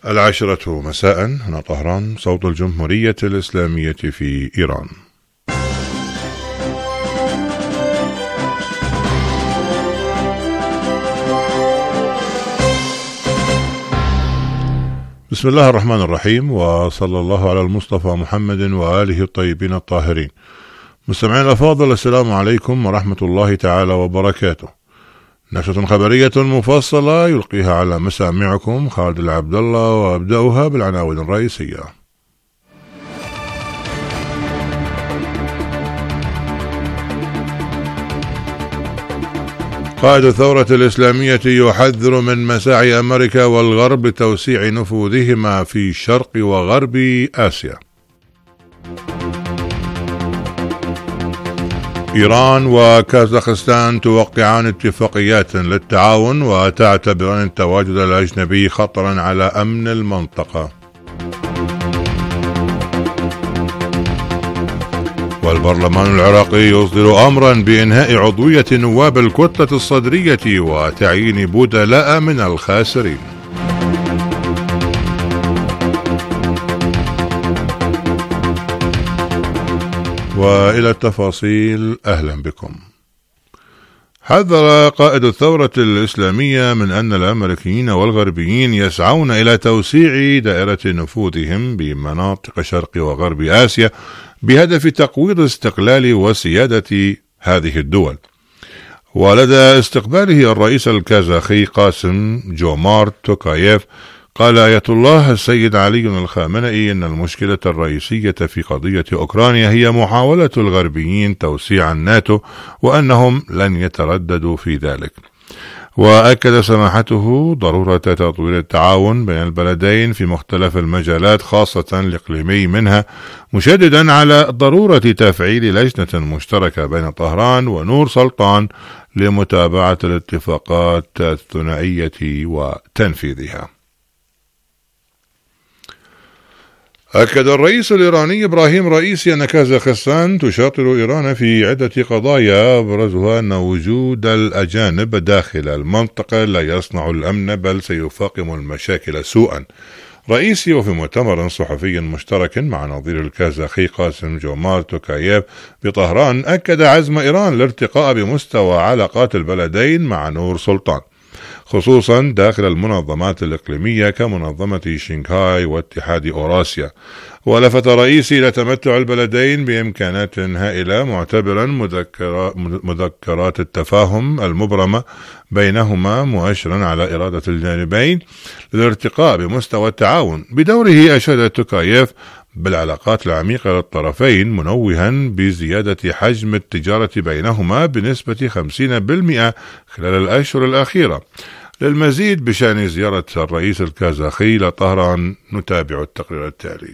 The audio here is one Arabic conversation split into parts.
10 مساء هنا طهران، صوت الجمهورية الإسلامية في إيران. بسم الله الرحمن الرحيم، وصلى الله على المصطفى محمد وآله الطيبين الطاهرين. مستمعين الأفاضل، السلام عليكم ورحمة الله تعالى وبركاته. نشرة خبرية مفصلة يلقيها على مسامعكم خالد العبد الله، وأبدأها بالعناوين الرئيسية. قائد الثورة الإسلامية يحذر من مساعي أمريكا والغرب لتوسيع نفوذهما في شرق وغرب آسيا. إيران وكازاخستان توقعان اتفاقيات للتعاون وتعتبران التواجد الأجنبي خطرا على أمن المنطقة. والبرلمان العراقي يصدر أمرا بإنهاء عضوية نواب الكتلة الصدرية وتعيين بدلاء من الخاسرين. وإلى التفاصيل، أهلا بكم. حذر قائد الثورة الإسلامية من أن الأمريكيين والغربيين يسعون إلى توسيع دائرة نفوذهم بمناطق شرق وغرب آسيا بهدف تقويض استقلال وسيادة هذه الدول. ولدى استقباله الرئيس الكازاخي قاسم جومارت توكايف، قال آية الله السيد علي الخامنئي إن المشكلة الرئيسية في قضية أوكرانيا هي محاولة الغربيين توسيع الناتو، وأنهم لن يترددوا في ذلك. وأكد سماحته ضرورة تطوير التعاون بين البلدين في مختلف المجالات خاصة الإقليمي منها، مشددا على ضرورة تفعيل لجنة مشتركة بين طهران ونور سلطان لمتابعة الاتفاقات الثنائية وتنفيذها. أكد الرئيس الإيراني إبراهيم رئيسي أن كازاخستان تشاطر إيران في عدة قضايا، أبرزها أن وجود الأجانب داخل المنطقة لا يصنع الأمن بل سيفاقم المشاكل سوءا. رئيسي وفي مؤتمر صحفي مشترك مع نظير الكازاخي قاسم جومارت توكايف بطهران، أكد عزم إيران الارتقاء بمستوى علاقات البلدين مع نور سلطان، خصوصا داخل المنظمات الإقليمية كمنظمة شنغهاي واتحاد أوراسيا. ولفت رئيسي إلى تمتع البلدين بإمكانات هائلة، معتبرا مذكرات التفاهم المبرمة بينهما، مؤشرا على إرادة الجانبين للارتقاء بمستوى التعاون. بدوره أشاد توكايف بالعلاقات العميقة للطرفين، منوها بزيادة حجم التجارة بينهما بنسبة 50% خلال الأشهر الأخيرة. للمزيد بشأن زيارة الرئيس الكازاخي لطهران نتابع التقرير التالي.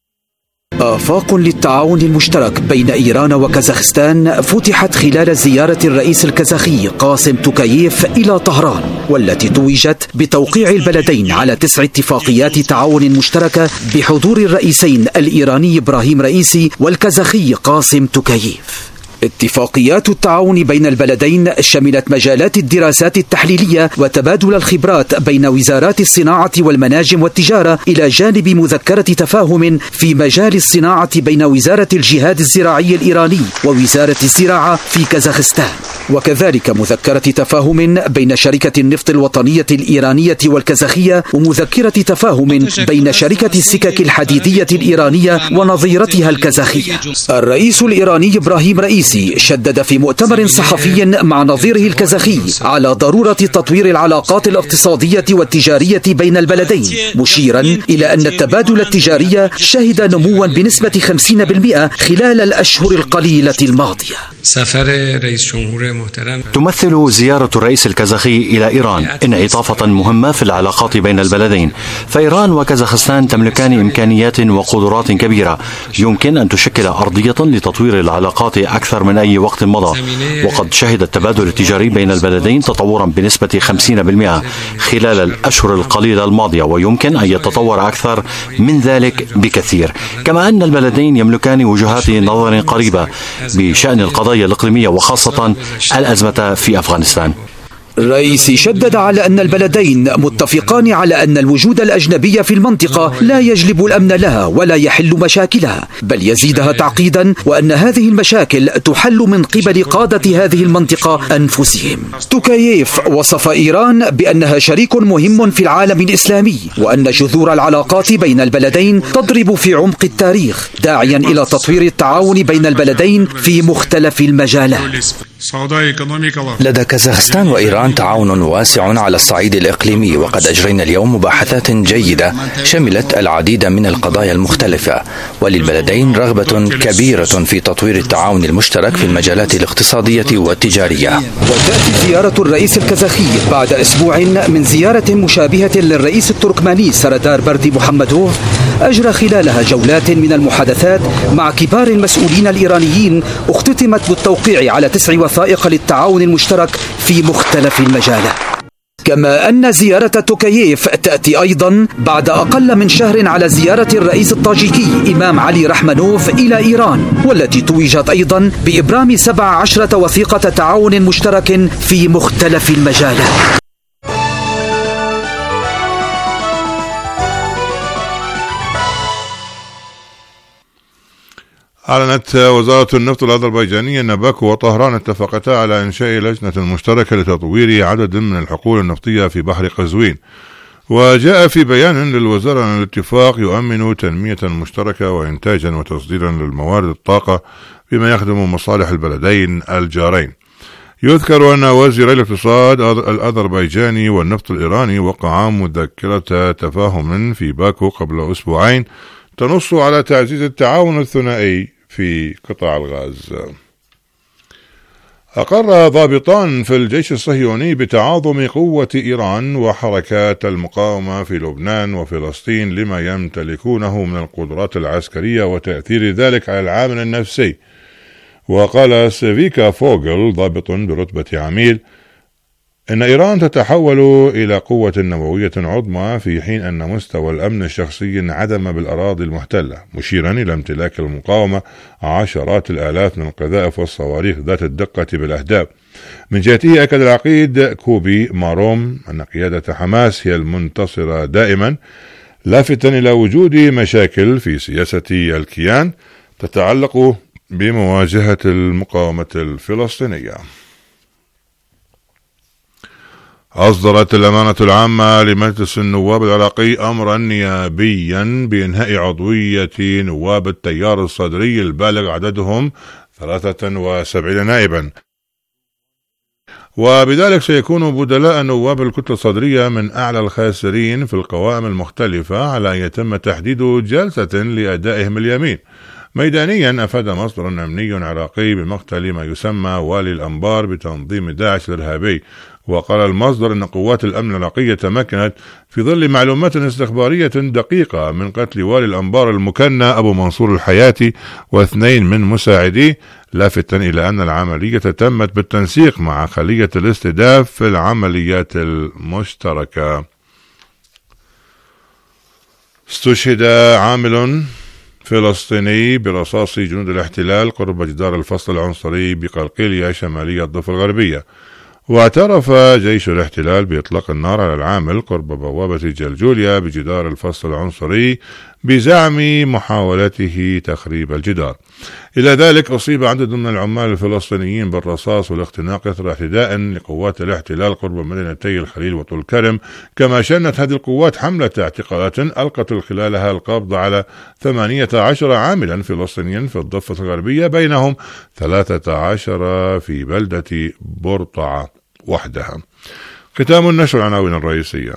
آفاق للتعاون المشترك بين إيران وكازاخستان فتحت خلال زيارة الرئيس الكازاخي قاسم توكايف إلى طهران، والتي توجت بتوقيع البلدين على 9 اتفاقيات تعاون مشتركة بحضور الرئيسين الإيراني إبراهيم رئيسي والكازاخي قاسم توكايف. اتفاقيات التعاون بين البلدين شملت مجالات الدراسات التحليلية وتبادل الخبرات بين وزارات الصناعة والمناجم والتجارة، إلى جانب مذكرة تفاهم في مجال الصناعة بين وزارة الجهاد الزراعي الإيراني ووزارة الزراعة في كازاخستان، وكذلك مذكرة تفاهم بين شركة النفط الوطنية الإيرانية والكازاخية، ومذكرة تفاهم بين شركة السكك الحديدية الإيرانية ونظيرتها الكازاخية. الرئيس الإيراني إبراهيم رئيسي شدد في مؤتمر صحفي مع نظيره الكازاخي على ضرورة تطوير العلاقات الاقتصادية والتجارية بين البلدين، مشيرا إلى أن التبادل التجاري شهد نموا بنسبة 50% خلال الأشهر القليلة الماضية. تمثل زيارة الرئيس الكازاخي إلى إيران انعطافا مهمة في العلاقات بين البلدين، فإيران وكازاخستان تملكان إمكانيات وقدرات كبيرة يمكن أن تشكل أرضية لتطوير العلاقات أكثر من أي وقت مضى. وقد شهد التبادل التجاري بين البلدين تطورا بنسبة 50% خلال الأشهر القليلة الماضية، ويمكن أن يتطور أكثر من ذلك بكثير. كما أن البلدين يملكان وجهات نظر قريبة بشأن القضايا الإقليمية وخاصة الأزمة في أفغانستان. الرئيسي شدد على أن البلدين متفقان على أن الوجود الأجنبي في المنطقة لا يجلب الأمن لها ولا يحل مشاكلها، بل يزيدها تعقيدا، وأن هذه المشاكل تحل من قبل قادة هذه المنطقة أنفسهم. توكاييف وصف إيران بأنها شريك مهم في العالم الإسلامي، وأن جذور العلاقات بين البلدين تضرب في عمق التاريخ، داعيا إلى تطوير التعاون بين البلدين في مختلف المجالات. لدى كازاخستان وإيران تعاون واسع على الصعيد الإقليمي، وقد أجرينا اليوم مباحثات جيدة شملت العديد من القضايا المختلفة، وللبلدين رغبة كبيرة في تطوير التعاون المشترك في المجالات الاقتصادية والتجارية. وتأتي زيارة الرئيس الكازاخي بعد أسبوع من زيارة مشابهة للرئيس التركماني سردار بردي محمدوف، أجرى خلالها جولات من المحادثات مع كبار المسؤولين الإيرانيين، اختتمت بالتوقيع على 9 وثائق للتعاون المشترك في مختلف المجالات. كما أن زيارة توكاييف تأتي أيضا بعد أقل من شهر على زيارة الرئيس الطاجيكي إمام علي رحمانوف إلى إيران، والتي توجت أيضا بإبرام 17 وثيقة تعاون مشترك في مختلف المجالات. أعلنت وزارة النفط الأذربيجانية أن باكو وطهران اتفقتا على إنشاء لجنة مشتركة لتطوير عدد من الحقول النفطية في بحر قزوين. وجاء في بيان للوزارة أن الاتفاق يؤمن تنمية مشتركة وإنتاجا وتصديرا للموارد الطاقة بما يخدم مصالح البلدين الجارين. يذكر أن وزيري الاقتصاد الأذربيجاني والنفط الإيراني وقعا مذكرة تفاهم في باكو قبل أسبوعين تنص على تعزيز التعاون الثنائي في قطاع الغاز. أقر ضابطان في الجيش الصهيوني بتعاظم قوة إيران وحركات المقاومة في لبنان وفلسطين لما يمتلكونه من القدرات العسكرية وتأثير ذلك على العامل النفسي. وقال سيفيكا فوغل ضابط برتبة عميد إن إيران تتحول إلى قوة نووية عظمى في حين أن مستوى الأمن الشخصي انعدم بالأراضي المحتلة، مشيرا إلى امتلاك المقاومة عشرات الآلاف من القذائف والصواريخ ذات الدقة بالأهداف. من جهته أكد العقيد كوبي ماروم أن قيادة حماس هي المنتصرة دائما، لافتا إلى وجود مشاكل في سياسة الكيان تتعلق بمواجهة المقاومة الفلسطينية. أصدرت الأمانة العامة لمجلس النواب العراقي أمرا نيابيا بإنهاء عضوية نواب التيار الصدري البالغ عددهم 73 نائبا، وبذلك سيكون بدلاء نواب الكتلة الصدرية من أعلى الخاسرين في القوائم المختلفة على أن يتم تحديد جلسة لأدائهم اليمين. ميدانيا أفاد مصدر أمني عراقي بمقتل ما يسمى والي الأنبار بتنظيم داعش الإرهابي. وقال المصدر أن قوات الأمن العراقية تمكنت في ظل معلومات استخبارية دقيقة من قتل والي الأنبار المكنى أبو منصور الحياتي و2 من مساعديه، لافتا إلى أن العملية تمت بالتنسيق مع خلية الاستهداف في العمليات المشتركة. استشهد عامل فلسطيني برصاص جنود الاحتلال قرب جدار الفصل العنصري بقلقيلية شمالية الضفة الغربية. واعترف جيش الاحتلال بإطلاق النار على العامل قرب بوابة جلجوليا بجدار الفصل العنصري بزعم محاولته تخريب الجدار. إلى ذلك أصيب عدد من العمال الفلسطينيين بالرصاص والاختناق إثر اعتداء لقوات الاحتلال قرب مدينتي الخليل وطول كرم. كما شنت هذه القوات حملة اعتقالات ألقت خلالها القبض على 18 عاملا فلسطينيا في الضفة الغربية، بينهم 13 في بلدة برطعة وحدها. ختام النشر العناوين الرئيسية.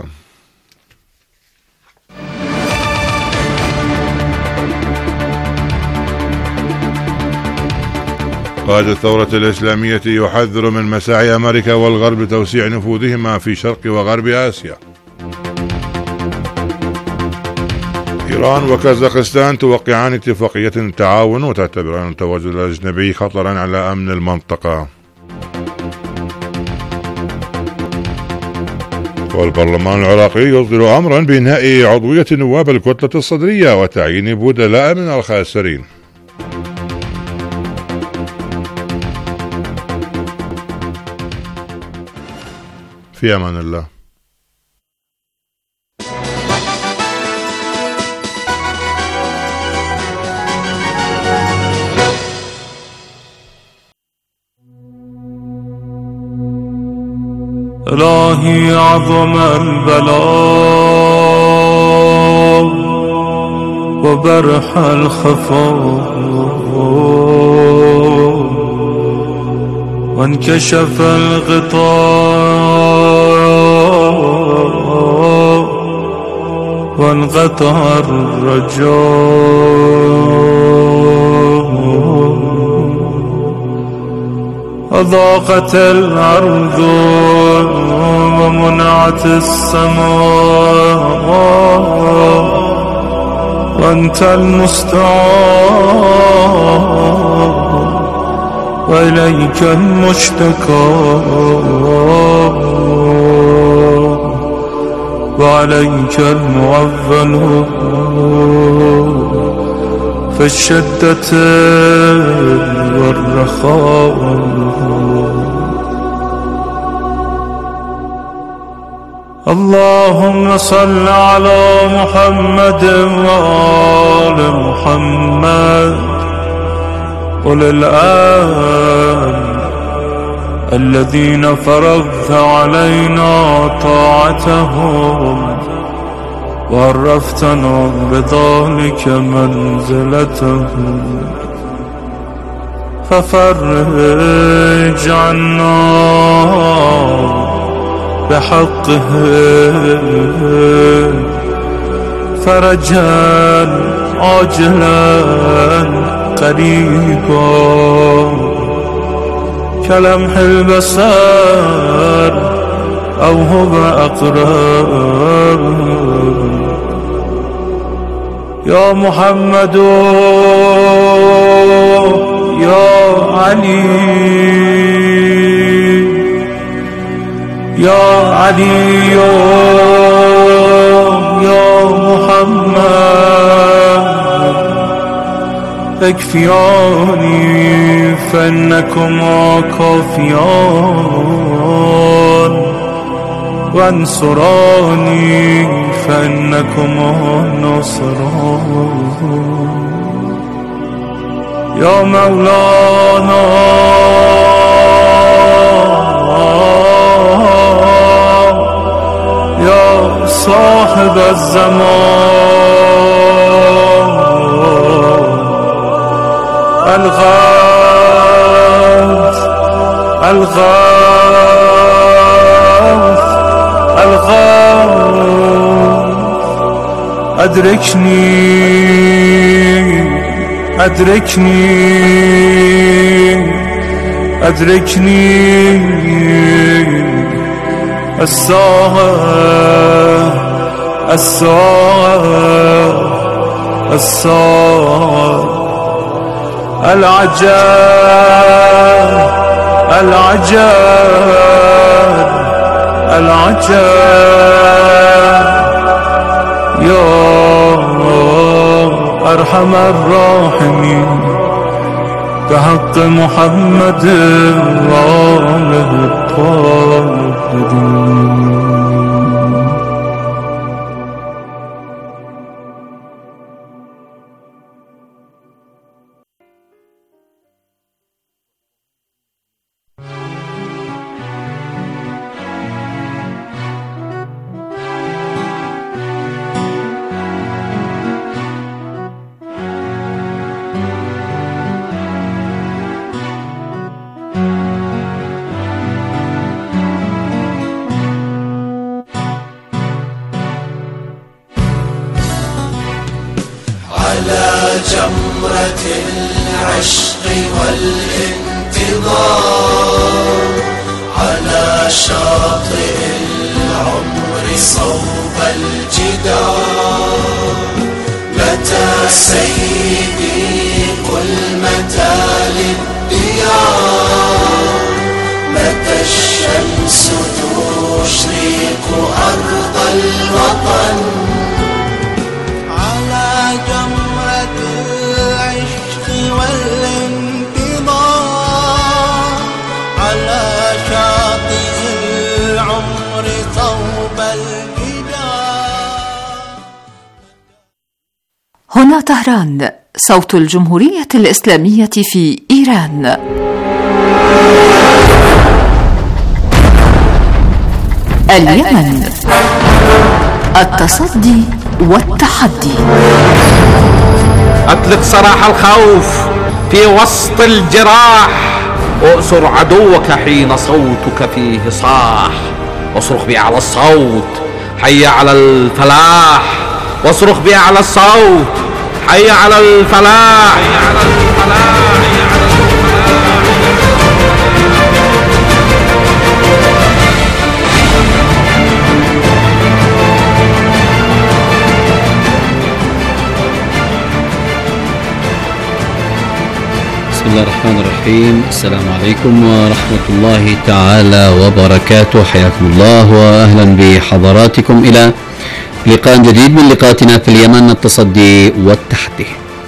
قائد الثورة الإسلامية يحذر من مساعي أمريكا والغرب لتوسيع نفوذهما في شرق وغرب آسيا. إيران وكازاخستان توقعان اتفاقية تعاون وتعتبران التواجد الأجنبي خطرا على أمن المنطقة. والبرلمان العراقي يصدر أمرا بإنهاء عضوية نواب الكتلة الصدرية وتعيين بدلاء من الخاسرين. في أمان الله. إلهي عظم البلاء وبرح الخفاء وانكشف الغطاء وانقطع الرجاء وضاقت الأرض ومنعت السماء وأنت المستعان وإليك المشتكى وعليك المعول في الشدة والرخاء. اللهم صل على محمد وآل محمد أولي الآن الذين فرضت علينا طاعتهم وعرفتنا بذلك منزلتهم ففرج عنا بحقه فرجا عاجلا قريبا كلمح البصر أو هو أقرب. يا محمد يا علي يا علي يا محمد اكفياني فإنكما كافيان وانصراني فإنكما ناصران. يا مولانا يا صاحب الزمان الغوث الغوث الغوث أدركني أدركني أدركني الساعة الساعة الساعة العجاب العجاب العجاب. يا أرحم الراحمين بحق محمد وآله الطاهرين. جمرة العشق والانتظار على شاطئ العمر صوب الجدار. متى سيدي قل متى للديار، متى الشمس تشرق أرض الوطن. على جمرة العشق والانتظار على شاطئ العمر هنا طهران، صوت الجمهورية الإسلامية في إيران. اليمن، التصدي والتحدي. أطلق سراح الخوف في وسط الجراح، وأسر عدوك حين صوتك فيه صاح، واصرخ بأعلى الصوت حي على الفلاح، واصرخ بأعلى الصوت حي على الفلاح، حي على الفلاح. بسم الله الرحمن الرحيم. السلام عليكم ورحمة الله تعالى وبركاته. حياكم الله وأهلا بحضراتكم إلى لقاء جديد من لقاءاتنا في اليمن، التصدي والتحدي.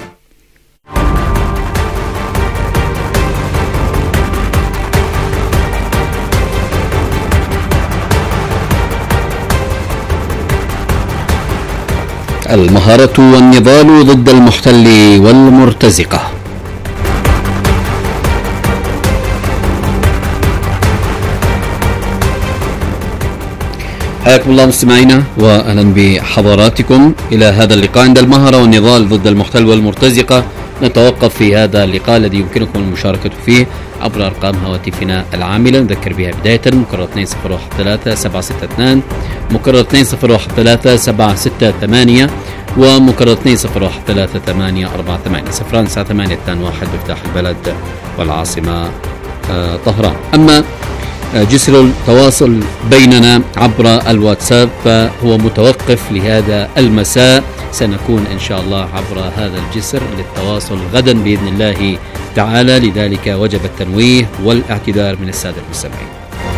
المهارة والنضال ضد المحتل والمرتزقة. حياكم الله مستمعينا واهلا بحضراتكم الى هذا اللقاء عند المهرة والنضال ضد المحتل والمرتزقة. نتوقف في هذا اللقاء الذي يمكنكم المشاركة فيه عبر ارقام هواتفنا العاملة، نذكر بها بداية مكرر 2013-762 مكرر 2013-768 ومكرر 2013-3848 09821 بمفتاح البلد والعاصمة طهران. اما جسر التواصل بيننا عبر الواتساب فهو متوقف لهذا المساء، سنكون إن شاء الله عبر هذا الجسر للتواصل غدا بإذن الله تعالى، لذلك وجب التنويه والاعتذار من السادة المستمعين.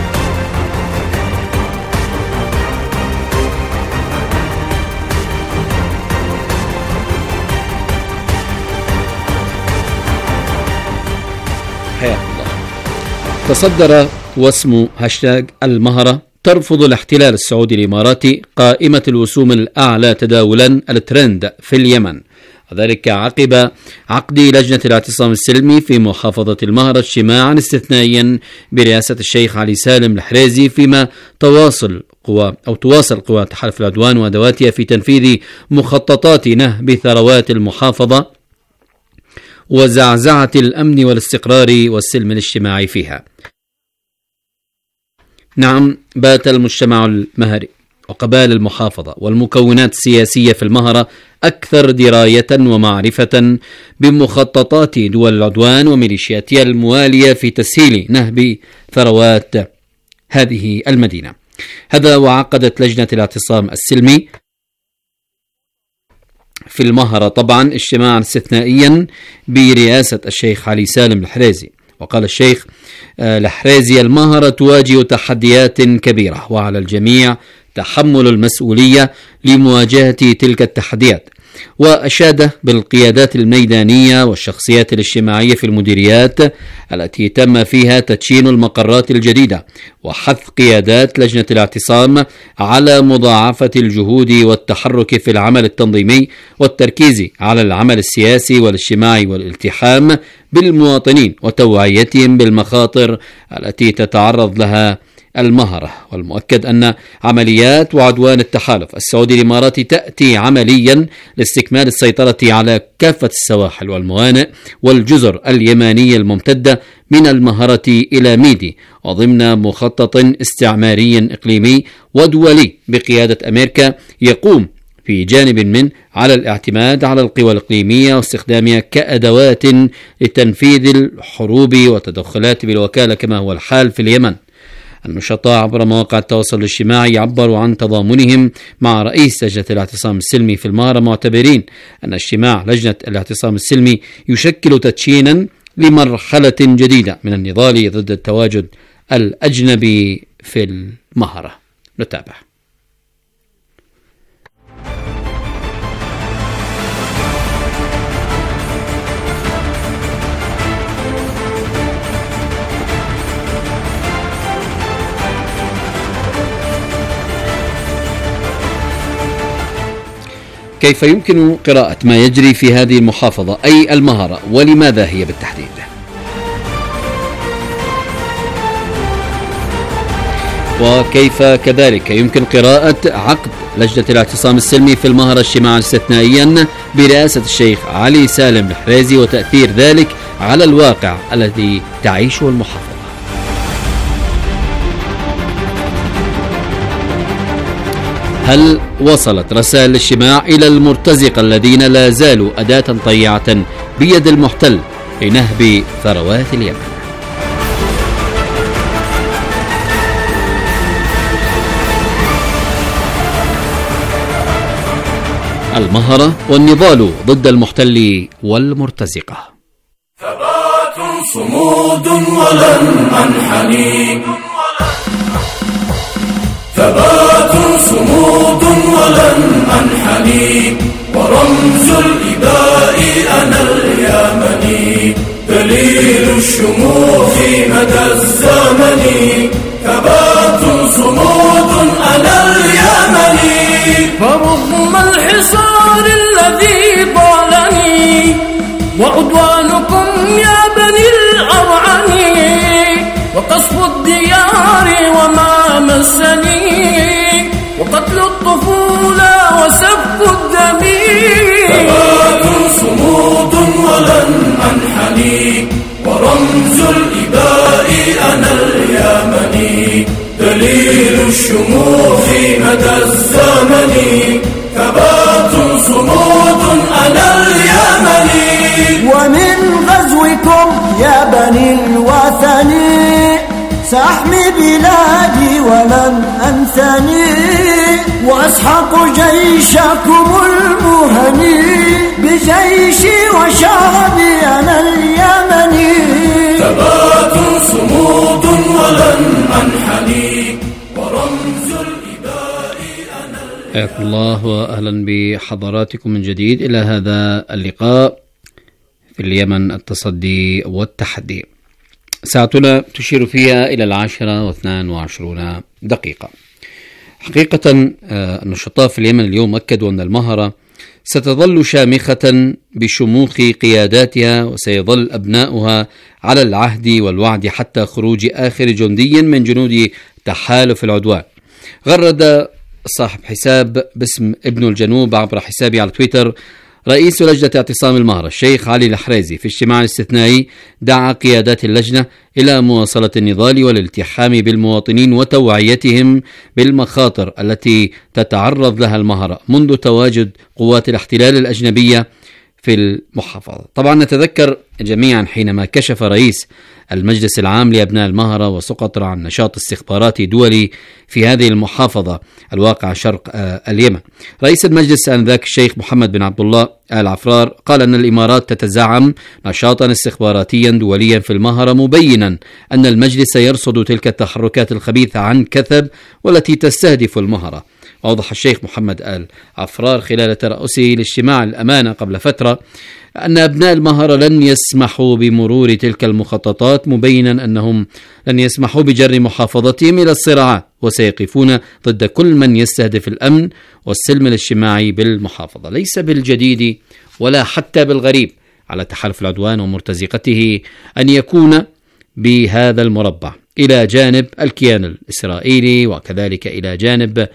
حياك الله. تصدر واسم هاشتاج المهرة ترفض الاحتلال السعودي الإماراتي قائمة الوسوم الأعلى تداولا الترند في اليمن، وذلك عقب عقد لجنة الاعتصام السلمي في محافظة المهرة اجتماعا استثنائيا برئاسة الشيخ علي سالم الحريزي، فيما تواصل قوى تحالف العدوان وأدواتها في تنفيذ مخططات نهب ثروات المحافظة وزعزعة الأمن والاستقرار والسلم الاجتماعي فيها. نعم، بات المجتمع المهري وقبائل المحافظة والمكونات السياسية في المهرة أكثر دراية ومعرفة بمخططات دول العدوان وميليشياتها الموالية في تسهيل نهب ثروات هذه المدينة. هذا وعقدت لجنة الاعتصام السلمي في المهرة طبعا اجتماعا استثنائيا برئاسة الشيخ علي سالم الحريزي. وقال الشيخ الحريزي: المهرة تواجه تحديات كبيرة وعلى الجميع تحمل المسؤولية لمواجهة تلك التحديات، وأشاد بالقيادات الميدانية والشخصيات الاجتماعية في المديريات التي تم فيها تدشين المقرات الجديدة، وحث قيادات لجنة الاعتصام على مضاعفة الجهود والتحرك في العمل التنظيمي والتركيز على العمل السياسي والاجتماعي والالتحام بالمواطنين وتوعيتهم بالمخاطر التي تتعرض لها المهرة. والمؤكد أن عمليات وعدوان التحالف السعودي الإماراتي تأتي عمليا لاستكمال السيطرة على كافة السواحل والموانئ والجزر اليمانية الممتدة من المهرة إلى ميدي، وضمن مخطط استعماري إقليمي ودولي بقيادة أمريكا يقوم في جانب من على الاعتماد على القوى الإقليمية واستخدامها كأدوات لتنفيذ الحروب والتدخلات بالوكالة كما هو الحال في اليمن. النشطاء عبر مواقع التواصل الاجتماعي عبروا عن تضامنهم مع رئيس لجنة الاعتصام السلمي في المهرة، معتبرين أن اجتماع لجنة الاعتصام السلمي يشكل تدشينا لمرحلة جديدة من النضال ضد التواجد الأجنبي في المهرة. نتابع. كيف يمكن قراءة ما يجري في هذه المحافظة أي المهرة، ولماذا هي بالتحديد؟ وكيف كذلك يمكن قراءة عقد لجنة الاعتصام السلمي في المهرة اجتماعا استثنائيا برئاسة الشيخ علي سالم الحريزي وتأثير ذلك على الواقع الذي تعيشه المحافظة؟ هل وصلت رسائل الاجتماع إلى المرتزقة الذين لا زالوا أداة طيعة بيد المحتل لنهب ثروات اليمن؟ المهرة والنضال ضد المحتل والمرتزقة. ثبات صمود ولن أنحني، ثبات صمود ولن أنحني، ورمز الإباء أنا اليمني، دليل الشموخ مدى الزمن. ثبات صمود أنا اليمني، فرغم الحصار الذي طالني وعدوانكم يا بني الأرعن، وقصف الديار وما مسني، وقتل الطفولة وسفك الدم. ثبات صمود ولن أنحني، ورمز الإباء أنا اليمني، دليل الشموخ مدى الزمن. ثبات صمود أنا اليمني، ومن غزوكم يا بني الوثن سأحمي بلادي ولن أنثني، وأسحق جيشكم المهني، بجيشي وشعبي أنا اليمني. ثبات صمود ولن أنحني، ورمز الإباء أنا. حياكم الله وأهلا بحضراتكم من جديد إلى هذا اللقاء في اليمن، التصدي والتحدي. ساعتنا تشير فيها إلى 10:22 حقيقة النشطاء في اليمن اليوم أكدوا أن المهرة ستظل شامخة بشموخ قياداتها، وسيظل أبناؤها على العهد والوعد حتى خروج آخر جندي من جنود تحالف العدوان. غرد صاحب حساب باسم ابن الجنوب عبر حسابه على تويتر رئيس لجنة اعتصام المهرة الشيخ علي الحريزي في اجتماع استثنائي دعا قيادات اللجنة إلى مواصلة النضال والالتحام بالمواطنين وتوعيتهم بالمخاطر التي تتعرض لها المهرة منذ تواجد قوات الاحتلال الأجنبية في المحافظة. طبعا نتذكر جميعا حينما كشف رئيس المجلس العام لأبناء المهرة وسقط عن نشاط استخباراتي دولي في هذه المحافظة الواقع شرق اليمن. رئيس المجلس آنذاك الشيخ محمد بن عبد الله آل عفرار قال أن الإمارات تتزعم نشاطا استخباراتيا دوليا في المهرة، مبينا أن المجلس يرصد تلك التحركات الخبيثة عن كثب والتي تستهدف المهرة. أوضح الشيخ محمد آل عفرار خلال ترأسه لاجتماع الأمانة قبل فترة أن أبناء المهرة لن يسمحوا بمرور تلك المخططات، مبينا أنهم لن يسمحوا بجر محافظتهم إلى الصراعات، وسيقفون ضد كل من يستهدف الأمن والسلم الاجتماعي بالمحافظة. ليس بالجديد ولا حتى بالغريب على تحالف العدوان ومرتزقته أن يكون بهذا المربع إلى جانب الكيان الإسرائيلي، وكذلك إلى جانب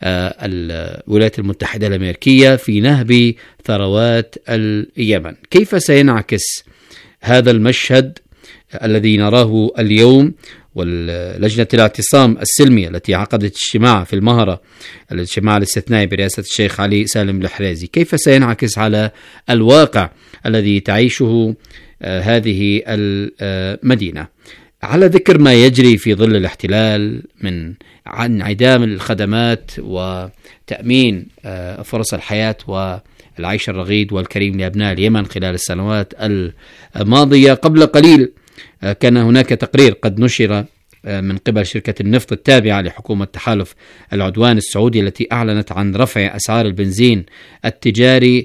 الولايات المتحدة الأمريكية في نهب ثروات اليمن. كيف سينعكس هذا المشهد الذي نراه اليوم؟ ولجنة الاعتصام السلمي التي عقدت اجتماع في المهرة، الاجتماع الاستثنائي برئاسة الشيخ علي سالم الحريزي، كيف سينعكس على الواقع الذي تعيشه هذه المدينة؟ على ذكر ما يجري في ظل الاحتلال من انعدام الخدمات وتأمين فرص الحياة والعيش الرغيد والكريم لأبناء اليمن خلال السنوات الماضية. قبل قليل كان هناك تقرير قد نشر من قبل شركة النفط التابعة لحكومة تحالف العدوان السعودي التي أعلنت عن رفع أسعار البنزين التجاري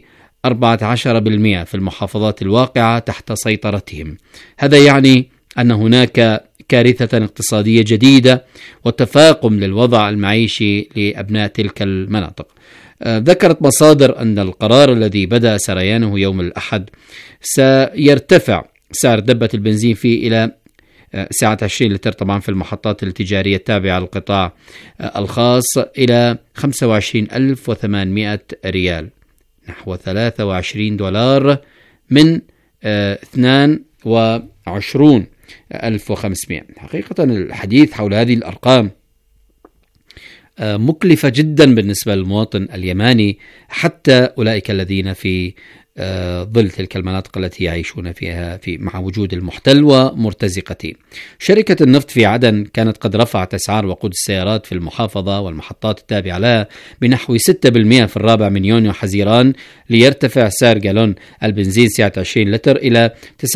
14% في المحافظات الواقعة تحت سيطرتهم. هذا يعني أن هناك كارثة اقتصادية جديدة وتفاقم للوضع المعيشي لأبناء تلك المناطق. ذكرت مصادر أن القرار الذي بدأ سريانه يوم الأحد سيرتفع سعر دبة البنزين فيه إلى سعة 20 لتر طبعا في المحطات التجارية التابعة للقطاع الخاص إلى 25,800 ريال، نحو 23 دولار من 22,500. حقيقة الحديث حول هذه الأرقام مكلفة جدا بالنسبة للمواطن اليماني، حتى أولئك الذين في ظل تلك المناطق التي يعيشون فيها مع وجود المحتل ومرتزقته. شركة النفط في عدن كانت قد رفعت أسعار وقود السيارات في المحافظة والمحطات التابعة لها بنحو 6% في 4 من يونيو حزيران، ليرتفع سعر جالون البنزين سعة 20 لتر إلى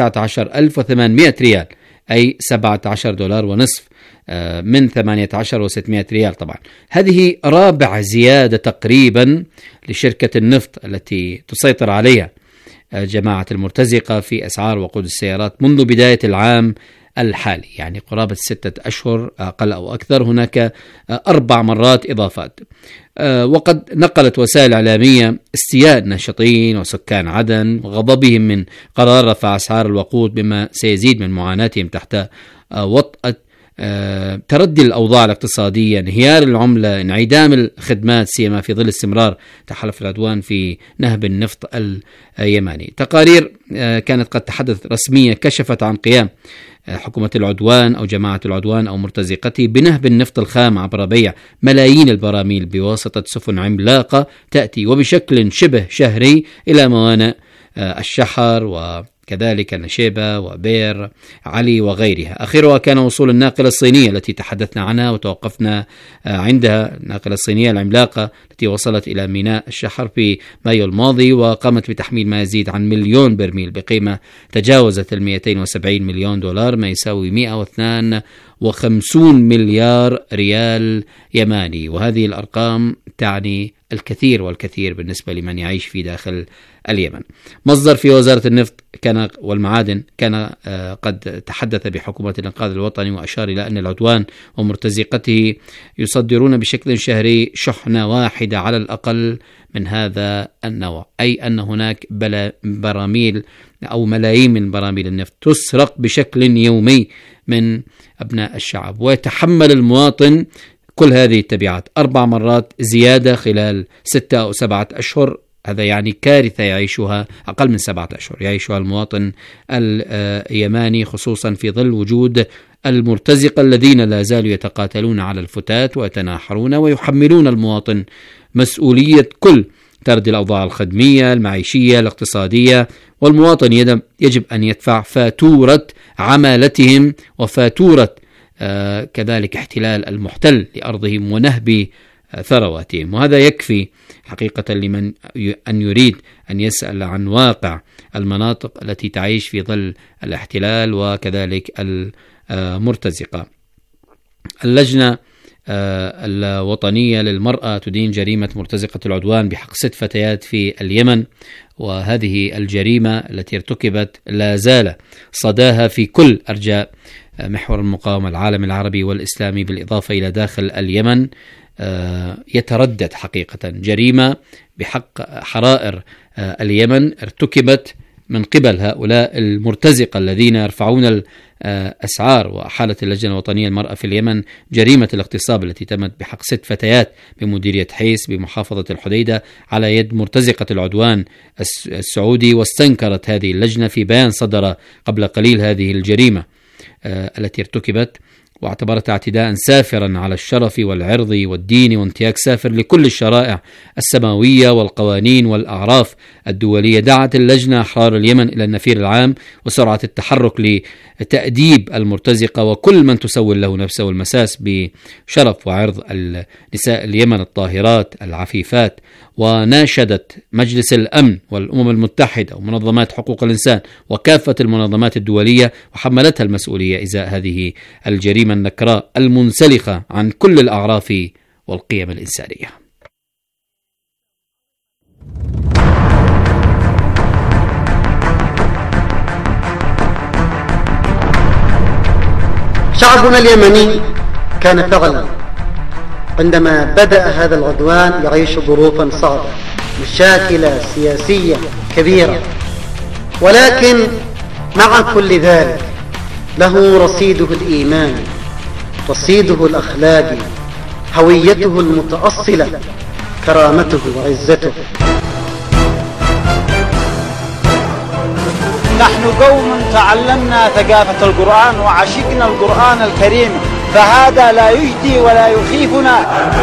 19,800 ريال، أي 17 دولار ونصف من 18,600 ريال. طبعا هذه رابع زيادة تقريبا لشركة النفط التي تسيطر عليها جماعة المرتزقة في أسعار وقود السيارات منذ بداية العام الحالي، يعني قرابة 6 أشهر أقل أو أكثر. هناك 4 مرات إضافات. وقد نقلت وسائل إعلامية استياء الناشطين وسكان عدن وغضبهم من قرار رفع أسعار الوقود، بما سيزيد من معاناتهم تحت وطأة تردي الأوضاع الاقتصادية، انهيار العملة، انعدام الخدمات، سيما في ظل استمرار تحالف العدوان في نهب النفط اليماني. تقارير كانت قد تحدث رسمية كشفت عن قيام حكومة العدوان أو جماعة العدوان أو مرتزقته بنهب النفط الخام عبر بيع ملايين البراميل بواسطة سفن عملاقة تأتي وبشكل شبه شهري إلى موانئ الشحر وكذلك نشيبة وبير علي وغيرها. آخرها كان وصول الناقلة الصينية التي تحدثنا عنها وتوقفنا عندها، الناقلة الصينية العملاقة التي وصلت إلى ميناء الشحر في مايو الماضي، وقامت بتحميل ما يزيد عن 1,000,000 برميل بقيمة تجاوزت 270 مليون دولار، ما يساوي 152 مليار ريال يماني. وهذه الأرقام تعني الكثير والكثير بالنسبة لمن يعيش في داخل اليمن. مصدر في وزارة النفط والمعادن كان قد تحدث بحكومة الإنقاذ الوطني، وأشار إلى أن العدوان ومرتزقته يصدرون بشكل شهري شحنة واحدة على الأقل من هذا النوع، أي أن هناك براميل أو ملايين من براميل النفط تسرق بشكل يومي من أبناء الشعب، ويتحمل المواطن كل هذه التبعات 4 مرات زيادة خلال 6 أو 7 أشهر. هذا يعني كارثة يعيشها أقل من 7 أشهر يعيشها المواطن اليماني، خصوصا في ظل وجود المرتزقة الذين لا زالوا يتقاتلون على الفتات ويتناحرون ويحملون المواطن مسؤولية كل تردي الأوضاع الخدمية المعيشية الاقتصادية، والمواطن يجب أن يدفع فاتورة عمالتهم وفاتورة كذلك احتلال المحتل لأرضهم ونهب ثرواتهم. وهذا يكفي حقيقة لمن أن يريد أن يسأل عن واقع المناطق التي تعيش في ظل الاحتلال وكذلك المرتزقة. اللجنة الوطنية للمرأة تدين جريمة مرتزقة العدوان بحق 6 فتيات في اليمن، وهذه الجريمة التي ارتكبت لا زال صداها في كل أرجاء محور المقاومة العالم العربي والإسلامي، بالإضافة إلى داخل اليمن. يتردد حقيقة جريمة بحق حرائر اليمن ارتكبت من قبل هؤلاء المرتزقة الذين يرفعون الأسعار. وأحالت اللجنة الوطنية للمرأة في اليمن جريمة الاغتصاب التي تمت بحق 6 فتيات بمديرية حيس بمحافظة الحديدة على يد مرتزقة العدوان السعودي. واستنكرت هذه اللجنة في بيان صدر قبل قليل هذه الجريمة التي ارتكبت، واعتبرتها اعتداء سافرا على الشرف والعرض والدين، وانتهاك سافر لكل الشرائع السماوية والقوانين والأعراف الدولية. دعت اللجنة أحرار اليمن إلى النفير العام وسرعة التحرك لتأديب المرتزقة وكل من تسول له نفسه المساس بشرف وعرض النساء اليمن الطاهرات العفيفات. وناشدت مجلس الأمن والأمم المتحدة ومنظمات حقوق الإنسان وكافة المنظمات الدولية، وحملتها المسؤولية إزاء هذه الجريمة النكراء المنسلخة عن كل الأعراف والقيم الإنسانية. شعبنا اليمني كان ثغلا عندما بدأ هذا العدوان يعيش ظروفا صعبة، مشاكل سياسية كبيرة، ولكن مع كل ذلك له رصيده الإيماني، رصيده الأخلاقي، هويته المتأصلة، كرامته وعزته. نحن قوم تعلمنا ثقافة القرآن وعشقنا القرآن الكريم، فهذا لا يجدي ولا يخيفنا.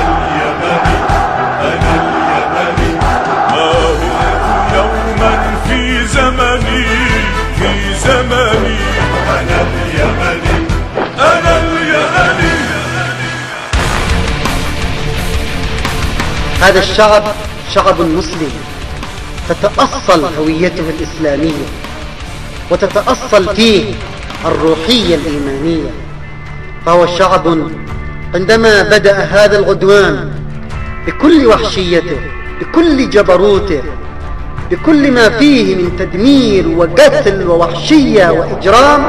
يوما في زمني أنا اليمني هذا الشعب شعب مسلم، تتأصل هويته الإسلامية وتتأصل فيه الروحية الإيمانية. فهو شعب عندما بدأ هذا العدوان بكل وحشيته، بكل جبروته، بكل ما فيه من تدمير وقتل ووحشية وإجرام،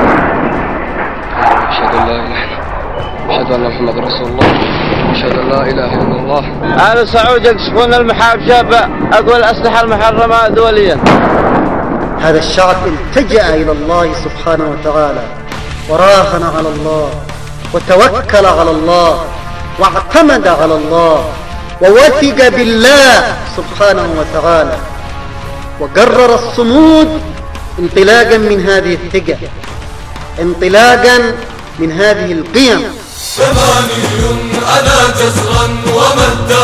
أشهد أن لا إله إلا الله، أشهد أن محمد رسول الله، أشهد أن لا إله إلا الله. أهل سعود يكشفون المحارب شابة، أقوى الأسلحة المحرمة دوليا. هذا الشعب التجأ إلى الله سبحانه وتعالى، وراهن على الله، وتوكل على الله، واعتمد على الله، ووثق بالله سبحانه وتعالى، وقرر الصمود انطلاقا من هذه الثقة، انطلاقا من هذه القيم. زماني أنا جزرا ومجدا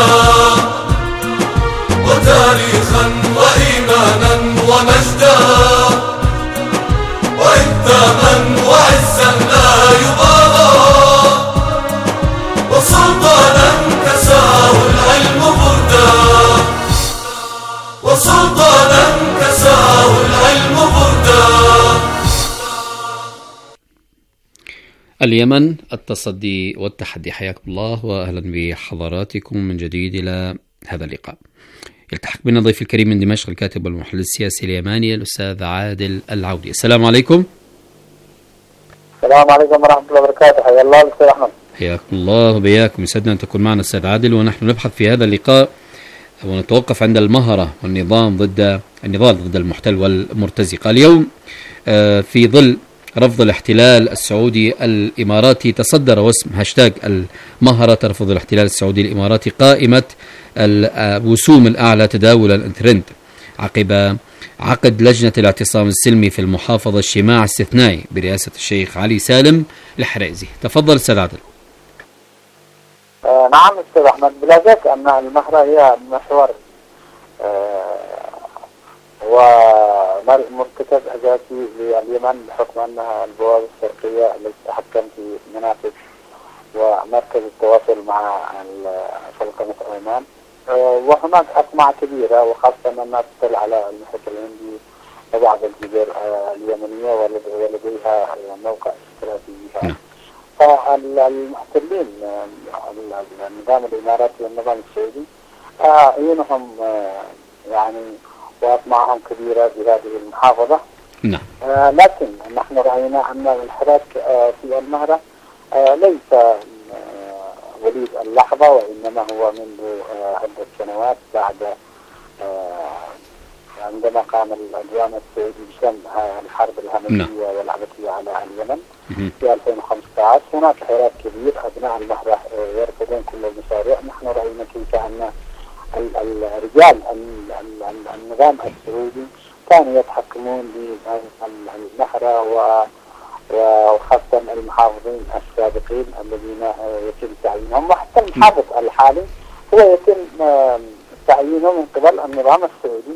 وتاريخا وإيمانا ومجدا وإقداما وعزا لا يبالى وسلطانا كساه العلم بردا وسلطانا كساه العلم بردا. اليمن، التصدي والتحدي. حياكم الله وأهلا بحضراتكم من جديد إلى هذا اللقاء. يلتحق بنا ضيف الكريم من دمشق الكاتب والمحلل السياسي اليماني الأستاذ عادل العودي. السلام عليكم. السلام عليكم ورحمة الله وبركاته. حيا الله أستاذ أحمد. حياكم الله وبياكم، يسعدنا أن تكون معنا أستاذ عادل، ونحن نبحث في هذا اللقاء ونتوقف عند المهرة والنظام ضد النضال ضد المحتل والمرتزقة. اليوم في ظل رفض الاحتلال السعودي الإماراتي تصدر وسم هاشتاج المهرة ترفض الاحتلال السعودي الإماراتي قائمة الوسوم الأعلى تداولا الترند عقب عقد لجنة الاعتصام السلمي في المحافظة اجتماع استثنائي برئاسة الشيخ علي سالم الحريزي. تفضل أستاذ عادل. نعم أستاذ أحمد، بلا شك أن المهرة هي محور ومرتكز أساسي لليمن بحكم أنها البوابة الشرقية التي تتحكم في منافذ ومركز التواصل مع سلطنة عمان، وهناك أطماع كبيرة وخاصة أنها تطل على المحيط الهندي وبعض الجزر اليمنية ولديها موقع استراتيجي. فالمحتلين النظام الإماراتي والنظام السعودي عيونهم يعني وأطماعهم كبيرة بهذه المحافظة. نعم. لكن نحن رأينا أن الحراك في المهرة ليس وليد اللحظة، وإنما هو منذ عدة سنوات بعد عندما قام العدوان السعودي بشن الحرب الهمجية والعبثية على اليمن في 2015. هناك حراك كبير، أبناء المهرة يرفضون كل المشاريع. نحن رأينا كيف أن الرجال النظام السعودي كانوا يتحكمون بالمهرة وخاصة المحافظين السابقين الذين يتم تعيينهم، وحتى المحافظ الحالي هو يتم تعيينه من قبل النظام السعودي،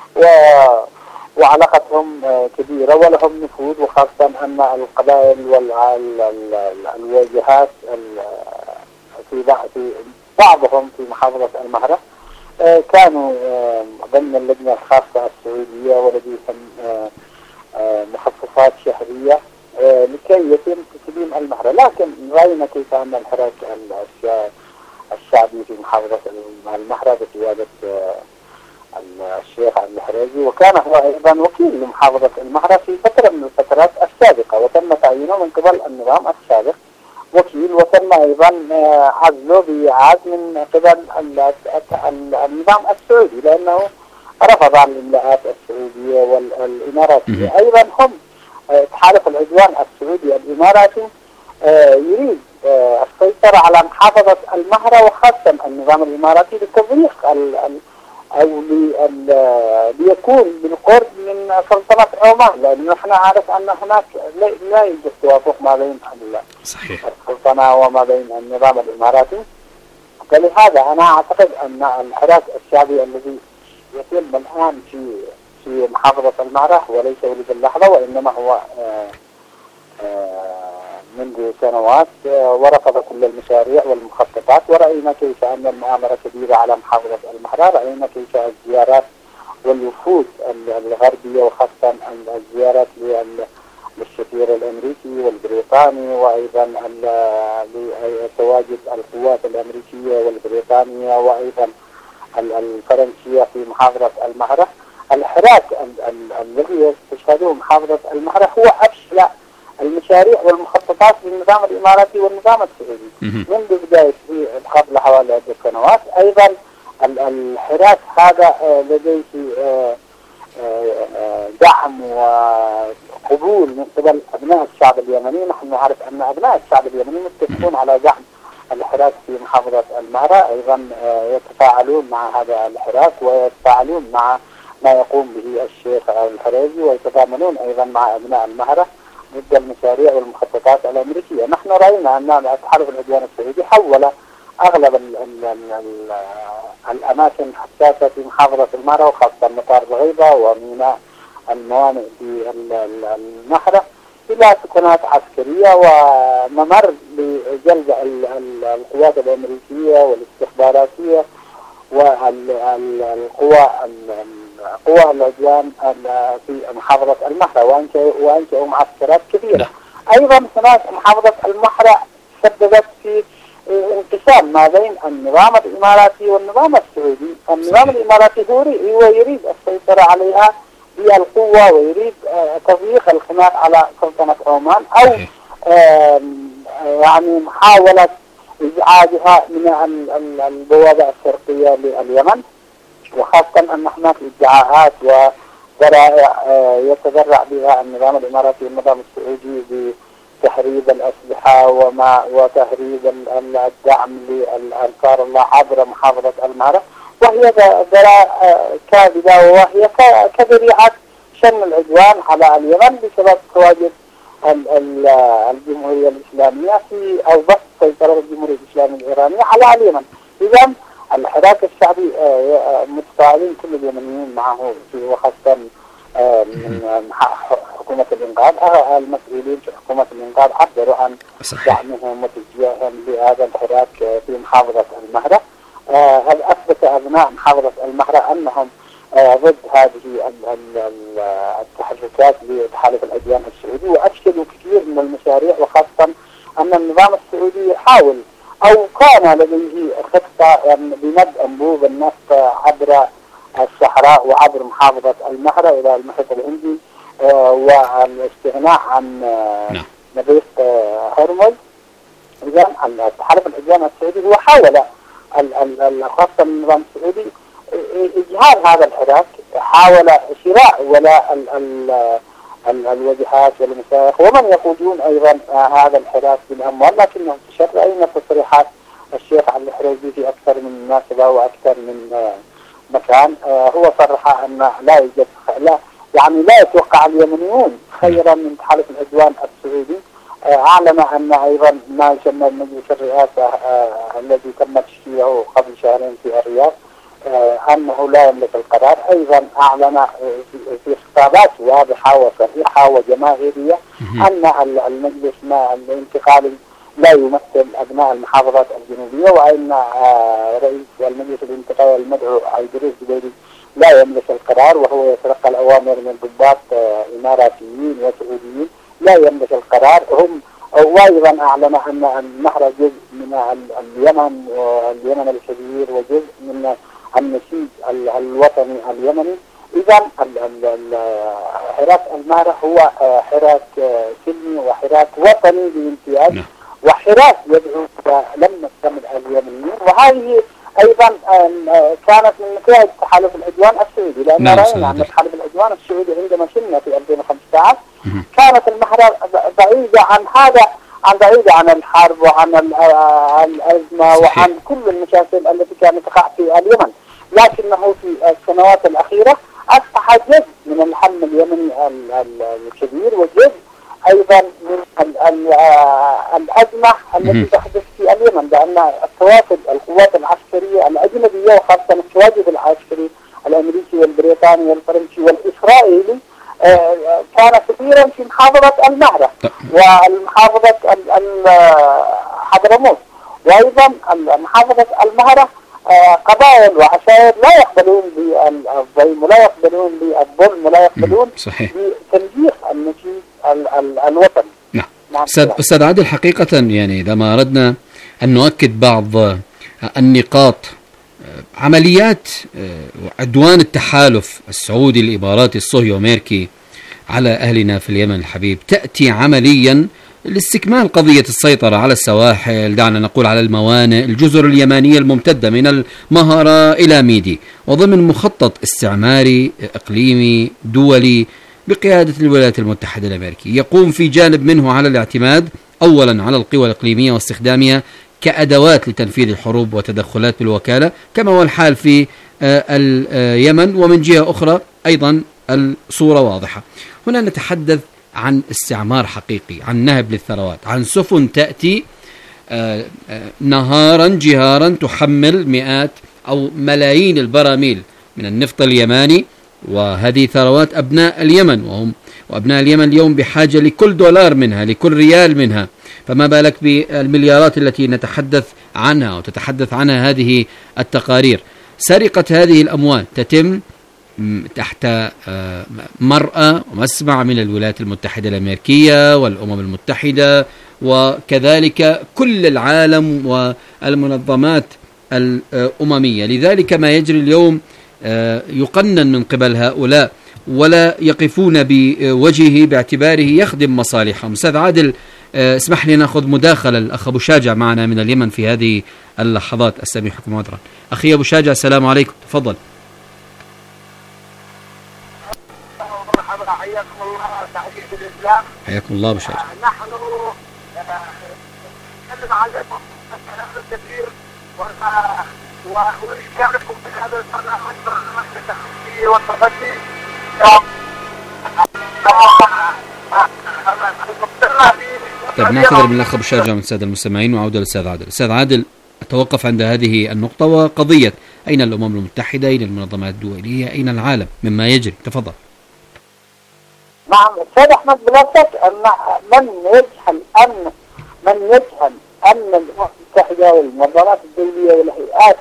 وعلاقتهم كبيرة ولهم نفوذ، وخاصة أن القبائل والواجهات في بعضهم في محافظة المهرة كانوا ضمن اللجنة الخاصة السعودية ولديهم مخصصات شهرية لكي يتم تسليم المهرة. لكن رأينا كيف أن الحراك الشعبي في محافظة المهرة بقيادة الشيخ علي الحريزي، وكان هو أيضا وكيل لمحافظة المهرة في فترة من الفترات السابقة، وتم تعيينه من قبل النظام السابق، وكيل، وتم أيضا عزله بإعادة من قبل النظام السعودي، لأنه رفض الإملاءات السعودية والإماراتية. أيضا هم تحالف العدوان السعودي الإماراتي يريد السيطرة على محافظة المهرة، وخاصة النظام الإماراتي لتضييق أو ليكون بالقرب من سلطنة عمان، لأن نحن نعرف أن هناك لا يوجد توافق ما بين السلطنة وما بين النظام الإماراتي. فلهذا أنا أعتقد أن الحراك الشعبي الذي يتم الآن في محافظة المهرة وليس ولد اللحظة، وإنما هو منذ سنوات، ورفض كل المشاريع والمخططات. ورأينا كيف أن المؤامرة كبيرة على محافظة المهرة، رأينا كيف الزيارات والوفود الغربية، وخاصة الزيارات للسفير الأمريكي والبريطاني، وأيضا لتواجد القوات الأمريكية والبريطانية وأيضا الفرنسية في محافظة المهرة. الحراك الذي يستشهده محافظة المهرة هو أفشل المشاريع والمخططات للنظام الإماراتي والنظام السعودي منذ بداية قبل حوالي 10 سنوات. أيضا الحراك هذا لديه دعم وقبول من قبل أبناء الشعب اليمني. نحن نعرف أن أبناء الشعب اليمني متفقون على دعم الحراك في محافظة المهرة، أيضا يتفاعلون مع هذا الحراك ويتفاعلون مع ما يقوم به الشيخ الحريزي، ويتضامنون أيضا مع أبناء المهرة ضد المشاريع والمخططات الأمريكية. نحن رأينا أن تحالف العدوان السعودي حول أغلب الأماكن الحساسة في محافظة المهرة، وخاصة مطار الغيبة وميناء الموانئ في المهرة، إلى سكنات عسكرية وممر لجلب القوات الأمريكية والاستخباراتية قوى العدوان في محافظة المهرة، وأنشأوا معسكرات كبيرة. أيضا هناك محافظة المهرة سببت في انقسام ما بين النظام الإماراتي والنظام السعودي. النظام الإماراتي هو يريد السيطرة عليها بالقوة، ويريد تضييق الخناق على سلطنة عمان، أو يعني محاولة إزعاجها من البوابة الشرقية لليمن، وخاصة أن هناك ادعاءات وذرائع يتذرع بها النظام الإماراتي والنظام السعودي بتهريب الأسلحة وتهريب الدعم لأنصار الله عبر محافظة المهرة، وهي ذرائع كاذبة، وهي كذريعة شن العدوان على اليمن بسبب تواجد الجمهورية الإسلامية أو بسط سيطرة الجمهورية الإسلامية الإيرانية على اليمن. إذا الحراك الشعبي متفاعلين كل اليمنيين معه، وخاصة من حكومة الإنقاذ. المسؤولين في حكومة الإنقاذ عبروا عن دعمهم وتشجيعهم لهذا الحراك في محافظة المهرة. أثبت أبناء محافظة المهرة أنهم ضد هذه التحركات لتحالف العدوان السعودي، وأفشلوا كثير من المشاريع، وخاصة أن النظام السعودي يحاول أو كان لديه خطة بمد أنبوب النفط عبر الصحراء وعبر محافظة المهرة إلى المحيط الهندي، والاستغناء عن مضيق هرمز. إذا تحالف العدوان السعودي هو حاول خاصة النظام السعودي إجهاز هذا الحراك، حاول شراء ولاء الوجهات والمشايخ ومن يقودون أيضا هذا الحراك بالأموال. لكنهم رأينا تصريحات الشيخ علي الحريزي في أكثر من مناسبة وأكثر من مكان، هو صرح أن لا يوجد لا يتوقع اليمنيون خيرا من تحالف العدوان السعودي. أعلن أن أيضا ما يسمى مجلس الرئاسة الذي تم تشكيله قبل شهرين في الرياض أنه لا يملك القرار. أيضا أعلن في خطابات واضحة وصريحة وجماهيرية أن المجلس الانتقالي لا يمثل أبناء المحافظات الجنوبية، وأن رئيس المجلس الانتقالي المدعو عيدروس جبيلي لا يملك القرار، وهو يتلقى الأوامر من ضباط إماراتيين وسعوديين لا يملك القرار. وأيضا أعلن أن النهر جزء من اليمن واليمن الكبير وجزء من النسيج الوطني اليمني. إذا حراك المهرة هو حراك سلمي وحراك وطني بامتياز، وحراك يدعو لم نستمر اليمنيين، وهذه أيضا كانت من نتائج تحالف العدوان السعودي، لأن رأينا أن تحالف العدوان السعودي عندما كنا في 2015 كانت المهرة بعيدة عن هذا، بعيدة عن الحرب وعن الأزمة وعن كل المشاكل التي كانت تقع في اليمن، لكنه في السنوات الأخيرة أصبح جزء من الحل اليمني الكبير، وجزء أيضا من الأزمة التي تحدث في اليمن، لأن التواجد القوات العسكرية الأجنبية وخاصة التواجد العسكري الأمريكي والبريطاني والفرنسي والإسرائيلي كان كثيرا في محافظة المهرة والمحافظة حضرموت، وأيضا محافظة المهرة قبائل وعشائر لا يقبلون بالظلم ولا يقبلون بالظلم ولا يقبلون بتنجيح النشيد الوطني. نعم. أستاذ عادل، حقيقة يعني إذا ما أردنا أن نؤكد بعض النقاط، عمليات عدوان التحالف السعودي الإماراتي الصهيوني أمريكي على أهلنا في اليمن الحبيب تأتي عمليا لاستكمال قضية السيطرة على السواحل، دعنا نقول على الموانئ، الجزر اليمانية الممتدة من المهرة إلى ميدي، وضمن مخطط استعماري إقليمي دولي بقيادة الولايات المتحدة الأمريكية، يقوم في جانب منه على الاعتماد أولا على القوى الإقليمية واستخدامها كأدوات لتنفيذ الحروب وتدخلات بالوكالة، كما هو الحال في اليمن، ومن جهة أخرى أيضا الصورة واضحة. هنا نتحدث عن استعمار حقيقي، عن نهب للثروات، عن سفن تأتي نهارا جهارا تحمل مئات أو ملايين البراميل من النفط اليماني، وهذه ثروات أبناء اليمن، وأبناء اليمن اليوم بحاجة لكل دولار منها، لكل ريال منها، فما بالك بالمليارات التي نتحدث عنها وتتحدث عنها هذه التقارير. سرقة هذه الأموال تتم تحت مرأى ومسمع من الولايات المتحدة الأمريكية والأمم المتحدة، وكذلك كل العالم والمنظمات الأممية. لذلك ما يجري اليوم يقنن من قبل هؤلاء ولا يقفون بوجهه باعتباره يخدم مصالحهم. أستاذ عادل، اسمح لي نأخذ مداخلة الأخ أبو شاجع معنا من اليمن في هذه اللحظات، أستمعكم عذرا. أخي أبو شاجع، السلام عليكم، تفضل. حياكم الله تحية الإسلام. حياكم الله أبو شاجع. نحن نتكلم عن الكلام الكثير ونشارككم في هذا البرنامج التحقيقي والتغطي. طيب نعتذر من الأخ أبو شاجع من السادة المستمعين وعودة للأستاذ عادل. أستاذ عادل، أتوقف عند هذه النقطة وقضية أين الأمم المتحدة، أين المنظمات الدولية، أين العالم مما يجري؟ تفضل. نعم أستاذ أحمد، بلا شك أن من يجهل أن الأمم المتحدة والمنظمات الدولية والهيئات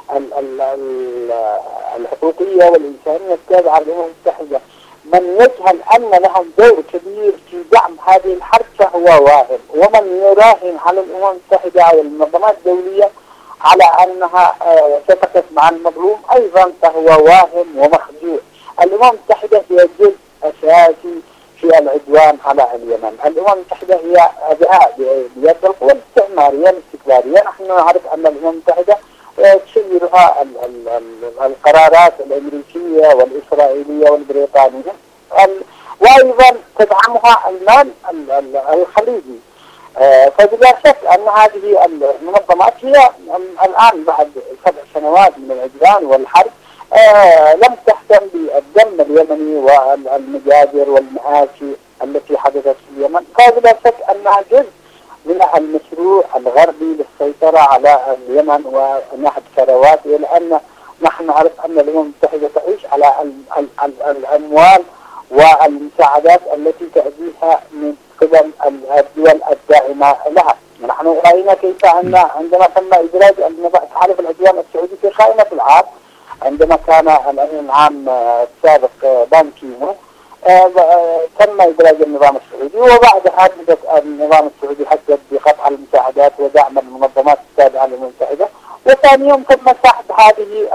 الحقوقية والإنسانية التابعة للأمم المتحدة، من يجهل أن لهم دور كبير في دعم هذه الحرب فهو واهم، ومن يراهن على الأمم المتحدة والمنظمات الدولية على أنها ستقف مع المظلوم أيضا فهو واهم ومخدوع. الأمم المتحدة هي جزء أساسي في العدوان على اليمن. الأمم المتحدة هي أداء بيد القوى الاستعمارية الاستكبارية. نحن نعرف أن الأمم المتحدة تشيرها القرارات الأمريكية والإسرائيلية والبريطانية، وأيضا تدعمها المال الخليجي. فبلا شك أن هذه المنظمات هي الآن بعد 7 سنوات من العدوان والحرب لم تهتم بالدم اليمني والمجازر والمآسي التي حدثت في اليمن، فبلا شك أنها جزء من المشروع الغربي للسيطرة على اليمن ونهب ثروات، لأن نحن نعرف أن الأمم المتحدة تعيش على الأموال والمساعدات التي تأتيها من قبل الدول الداعمة لها. نحن رأينا كيف أن عندما تم إدراج تحالف العدوان السعودي في قائمة العار، عندما كان الأمين العام السابق بان كيمون تم إدراج النظام السعودي، وبعدها بدأ النظام السعودي حدد بقطع المساعدات ودعم المنظمات التابعة للأمم المتحدة، وثاني يوم تم سحب هذه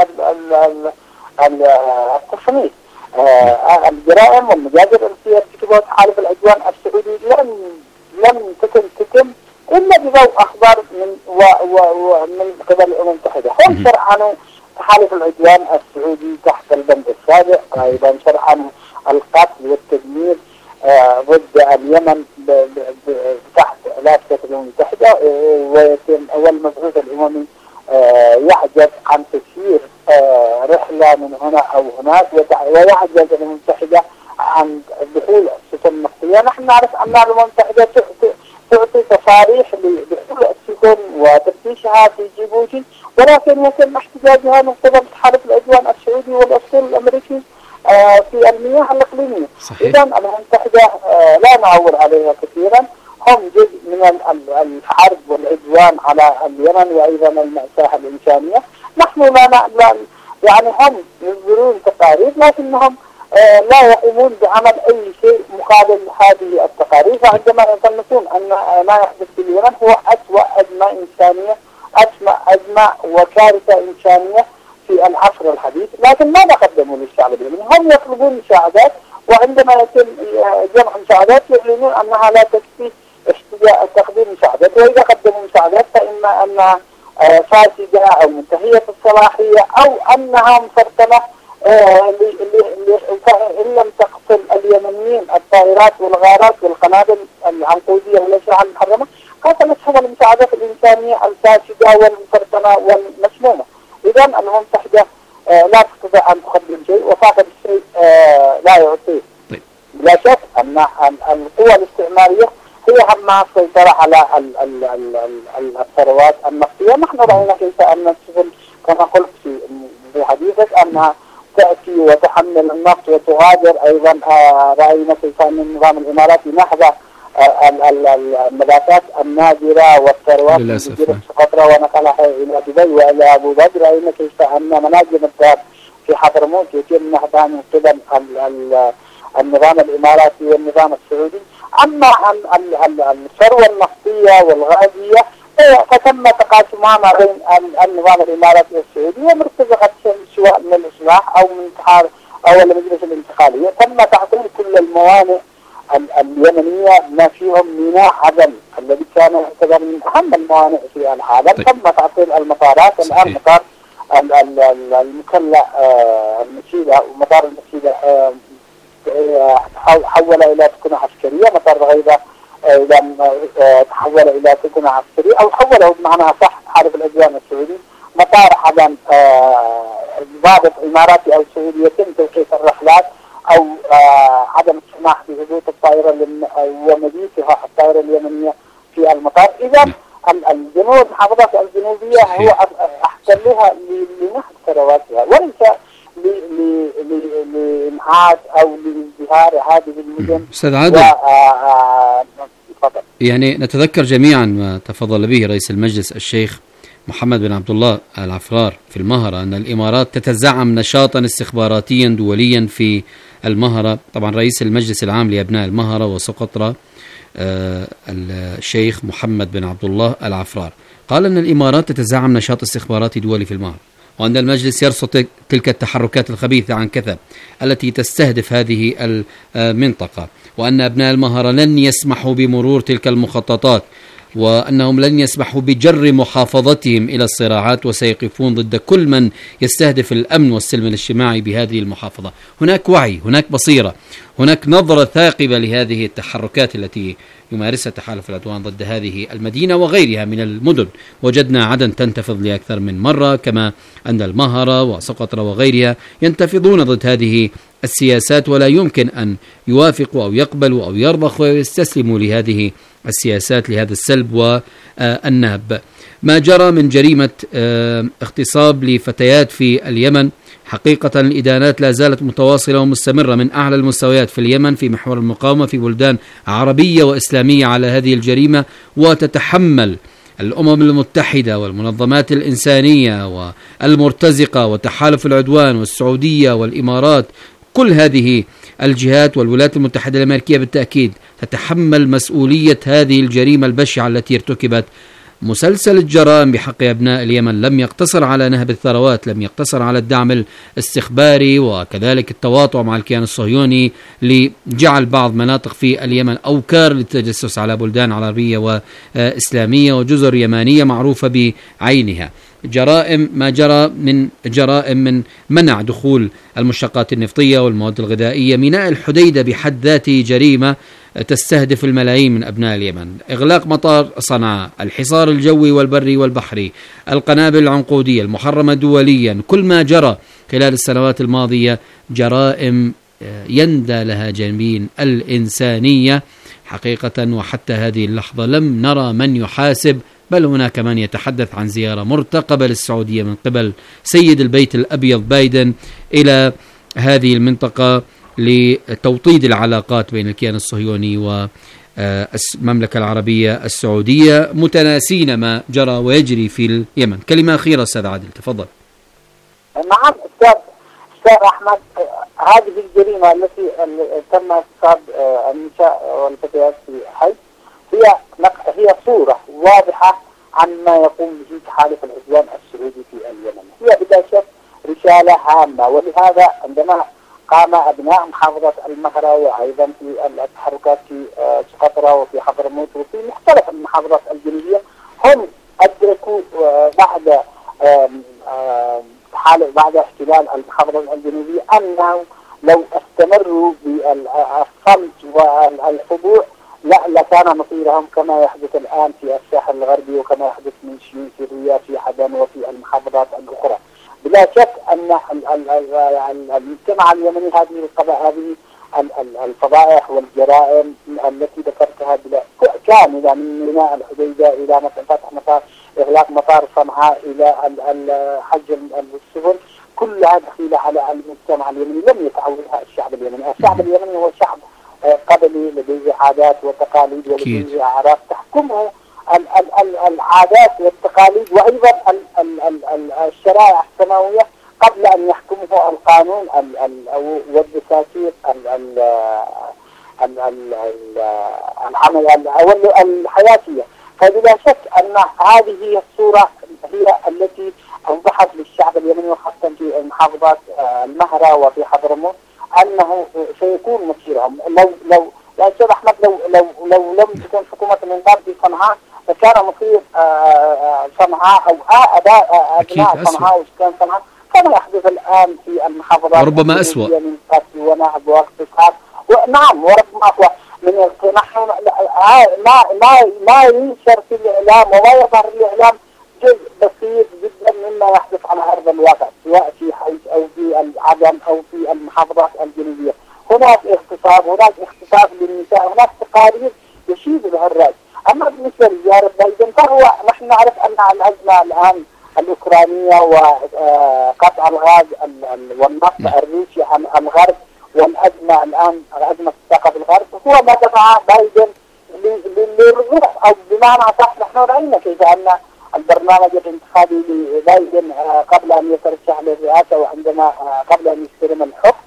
التصنيف. الجرائم والمجازر التي ارتكبها تحالف العدوان السعودي لم تتم إلا بضوء أخبار من قبل الأمم المتحدة. هم شرعنوا تحالف العدوان السعودي تحت البند السابق، أيضا شرعنوا القتل والتدمير ضد اليمن تحت لافتة الأمم المتحدة، والمبعوث الأممي يعجز عن تسيير رحلة من هنا أو هناك، ويعجز الأمم المتحدة عن دخول السفن النفطية. نحن نعرف أن الأمم المتحدة تعطي تصاريح لدخول السفن وتفتيشها في جيبوتي، ولكن يتم احتجاجها من قبل تحالف العدوان السعودي والأسطول الأمريكي في المياه الإقليمية. إذا الأمم المتحدة لا نعول عليها كثيرا، هم جزء من الحرب والعدوان على اليمن وأيضا المأساة الإنسانية. نحن لا يعني هم يصدرون تقارير لكنهم لا يقومون بعمل أي شيء مقابل هذه التقارير. فعندما يصنفون أن ما يحدث في اليمن هو أسوأ أزمة إنسانية، أزمة وكارثة إنسانية في العصر الحديث، لكن ماذا قدموا للشعب اليمني؟ هم يطلبون مساعدات، وعندما يتم جمع مساعدات يعلنون أنها لا تكفي تقديم مساعدات، وإذا قدموا مساعدات فإما أنها فاسدة أو منتهية الصلاحية أو أنها مسرطنة إن لم تقتل اليمنيين الطائرات والغارات والقنابل العنقودية والأسلحة المحرمة قتلتهم المساعدات الإنسانية الفاسدة والمسرطنة والمسمومة. إذا الأمم المتحدة لا تستطيع أن تقدم شيء، وفاقد الشيء لا يعطيه. لا شك أن القوى الاستعمارية هي همها السيطرة على الثروات النفطية. نحن رأينا كيف أن السفن كما قلت في حديثك أنها تأتي وتحمل النفط وتغادر. أيضا رأينا كيف أن النظام الإماراتي نهب الملاكات النادرة والثروات النادرة في سقطرى ونقلها إلى دبي وإلى أبو ظبي. رأينا كيف أن مناجم الذهب في حضرموت يتم نهبها من قبل النظام الإماراتي والنظام السعودي. أما الثروة النفطية والغازية فتم تقاسمها ما بين النظام الإماراتي والسعودي، ومرتزقت سواء من الإصلاح أو من أو المجلس الانتقالية. تم تعطيل كل الموانئ اليمنية ما فيهم ميناء عدن الذي كان يعتبر من أهم الموانئ في العالم. تم تعطيل المطارات. الآن مطار المكلا المسيدة ومطار المسيدة حول إلى سكنة عسكرية. مطار غيبة تحول إلى سكنة عسكرية أو حوله بمعنى صح حالف العدوان السعودي. مطار عدن ضابط إماراتي أو سعودي يتم توقيف الرحلات أو عدم السماح بهبوط الطائرة ومبيتها الطائرة اليمنية في المطار. إذا الجنوب المحافظات الجنوبية هو أحتلوها لنهب ثرواتها وليس لإنعاش أو لازدهار هذه المدن. أستاذ عادل، يعني نتذكر جميعا ما تفضل به رئيس المجلس الشيخ محمد بن عبد الله العفرار في المهرة أن الإمارات تتزعم نشاطا استخباراتيا دوليا في المهرة. طبعا رئيس المجلس العام لأبناء المهرة وسقطرى الشيخ محمد بن عبد الله العفرار قال أن الإمارات تتزعم نشاط استخباراتي دولي في المهرة، وأن المجلس يرصد تلك التحركات الخبيثة عن كثب التي تستهدف هذه المنطقة، وأن أبناء المهرة لن يسمحوا بمرور تلك المخططات، وأنهم لن يسمحوا بجر محافظتهم إلى الصراعات، وسيقفون ضد كل من يستهدف الأمن والسلم الاجتماعي بهذه المحافظة. هناك وعي، هناك بصيرة، هناك نظرة ثاقبة لهذه التحركات التي يمارسها تحالف العدوان ضد هذه المدينة وغيرها من المدن. وجدنا عدن تنتفض لأكثر من مرة، كما أن المهرة وسقطرى وغيرها ينتفضون ضد هذه السياسات، ولا يمكن أن يوافقوا أو يقبلوا أو يرضخوا ويستسلموا لهذه السياسات، لهذا السلب والنهب. ما جرى من جريمة اغتصاب لفتيات في اليمن، حقيقة الإدانات لا زالت متواصلة ومستمرة من أعلى المستويات في اليمن في محور المقاومة في بلدان عربية وإسلامية على هذه الجريمة، وتتحمل الأمم المتحدة والمنظمات الإنسانية والمرتزقة وتحالف العدوان والسعودية والإمارات، كل هذه الجهات والولايات المتحدة الأمريكية بالتأكيد تتحمل مسؤولية هذه الجريمة البشعة التي ارتكبت مسلسل الجرائم بحق أبناء اليمن لم يقتصر على نهب الثروات، لم يقتصر على الدعم الاستخباري وكذلك التواطؤ مع الكيان الصهيوني لجعل بعض مناطق في اليمن أوكار للتجسس على بلدان عربية وإسلامية وجزر يمانية معروفة بعينها. جرائم ما جرى من جرائم من منع دخول المشتقات النفطية والمواد الغذائية. ميناء الحديدة بحد ذاته جريمة تستهدف الملايين من أبناء اليمن. إغلاق مطار صنعاء، الحصار الجوي والبري والبحري، القنابل العنقودية المحرمة دوليا، كل ما جرى خلال السنوات الماضية جرائم يندى لها جبين الإنسانية حقيقة. وحتى هذه اللحظة لم نرى من يحاسب، بل هناك من يتحدث عن زيارة مرتقبة للسعودية من قبل سيد البيت الأبيض بايدن إلى هذه المنطقة لتوطيد العلاقات بين الكيان الصهيوني والمملكة العربية السعودية، متناسين ما جرى ويجري في اليمن. كلمة أخيرة أستاذ عادل، تفضل. نعم أستاذ أحمد، هذه الجريمة التي تم اغتصاب النساء والفتيات في حي هي صورة واضحة عن ما يقوم به تحالف العدوان السعودي في اليمن. هي بلا شك رسالة هامة، ولهذا عندما قام أبناء محافظة المهرة وأيضا في التحركات في سقطرى وفي حضرموت وفي مختلف المحافظات الجنوبية، هم أدركوا بعد احتلال المحافظة الجنوبية أنه لو استمروا بالصمت والخضوع لكان مصيرهم كما يحدث الآن في الساحل الغربي وكما يحدث من سوريا في حدن وفي المحافظات الأخرى. بلا شك أن المجتمع اليمني هذه الفضائح والجرائم التي ذكرتها كاملة من ميناء الحديدة إلى فتح مطار، إغلاق مطار صنعاء، إلى حجم السفن، كلها دخيلة على المجتمع اليمني لم يتعودها الشعب اليمني. الشعب اليمني هو شعب قبلي لديه عادات وتقاليد ولديه أعراف تحكمه العادات والتقاليد وأيضا الشرائع السماوية قبل أن يحكمه القانون والدساتير الحياتية. فبلا شك أن هذه هي الصورة هي التي أوضحت للشعب اليمني وخاصة في محافظات المهرة وفي حضرموت أنه سيكون مصيرهم. لو يا أستاذ أحمد لو لم تكن حكومة الانقاذ في صنعاء لكان مصير صنعاء أو أبناء صنعاء وسكان صنعاء كما يحدث الآن في المحافظات وربما أسوأ من قتل ونهب واغتصاب. نعم وربما أسوأ من نحن ما ينشر في الإعلام وما يظهر الإعلام جزء بسيط جدا مما يحدث على أرض الواقع، سواء في حيث أو في عدن أو في المحافظات الجنوبية. هناك اغتصاب، هناك اغتصاب للنساء، هناك تقارير يشيد بها الرأي. أما بالنسبة لزيارة بايدن فهو نحن نعرف أن الأزمة الآن الأوكرانية وقطع الغاز والنفط الروسي عن الغرب والأزمة الآن أزمة الطاقة في الغرب هو ما دفع بايدن للرجوع، أو بمعنى صح نحن رأينا كيف أن البرنامج الانتخابي لبايدن قبل أن يترشح للرئاسة وعندما قبل أن يستلم الحكم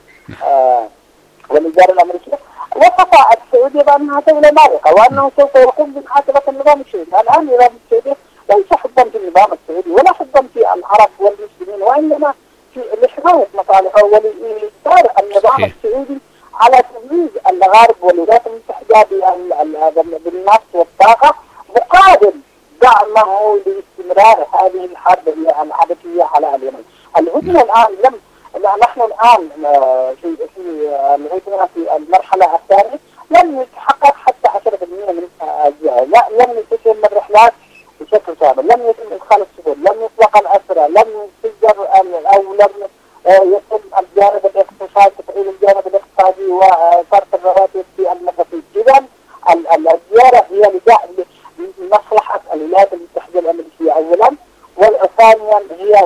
والإدارة الأمريكية وصف السعودية بأنها دولة مارقة وأنه سوف يقوم بمحاسبة النظام السعودي. الآن النظام السعودي ليس حبا في النظام السعودي ولا حبا في العرب والمسلمين، وإنما لحماية مصالحه ولإدارة النظام السعودي على تمييز الغرب والولايات المتحدة بالنفط والطاقة مقابل دعمه لاستمرار هذه الحرب العبثية على اليمن. الهدنة الآن نحن الآن في الهدنة في المرحلة الثانية لم يتحقق حتى 10% من أجزائها، لم تتم الرحلات بشكل كامل، لم يتم إدخال السفن، لم يطلق الأسرى، لم يسجر أو لم يتم الجانب الاقتصادي تفعيل الجانب الاقتصادي وصرف الرواتب في المدرسة. إذن الزيارة هي لمصلحة الولايات المتحدة الأمريكية أولا، وثانيا هي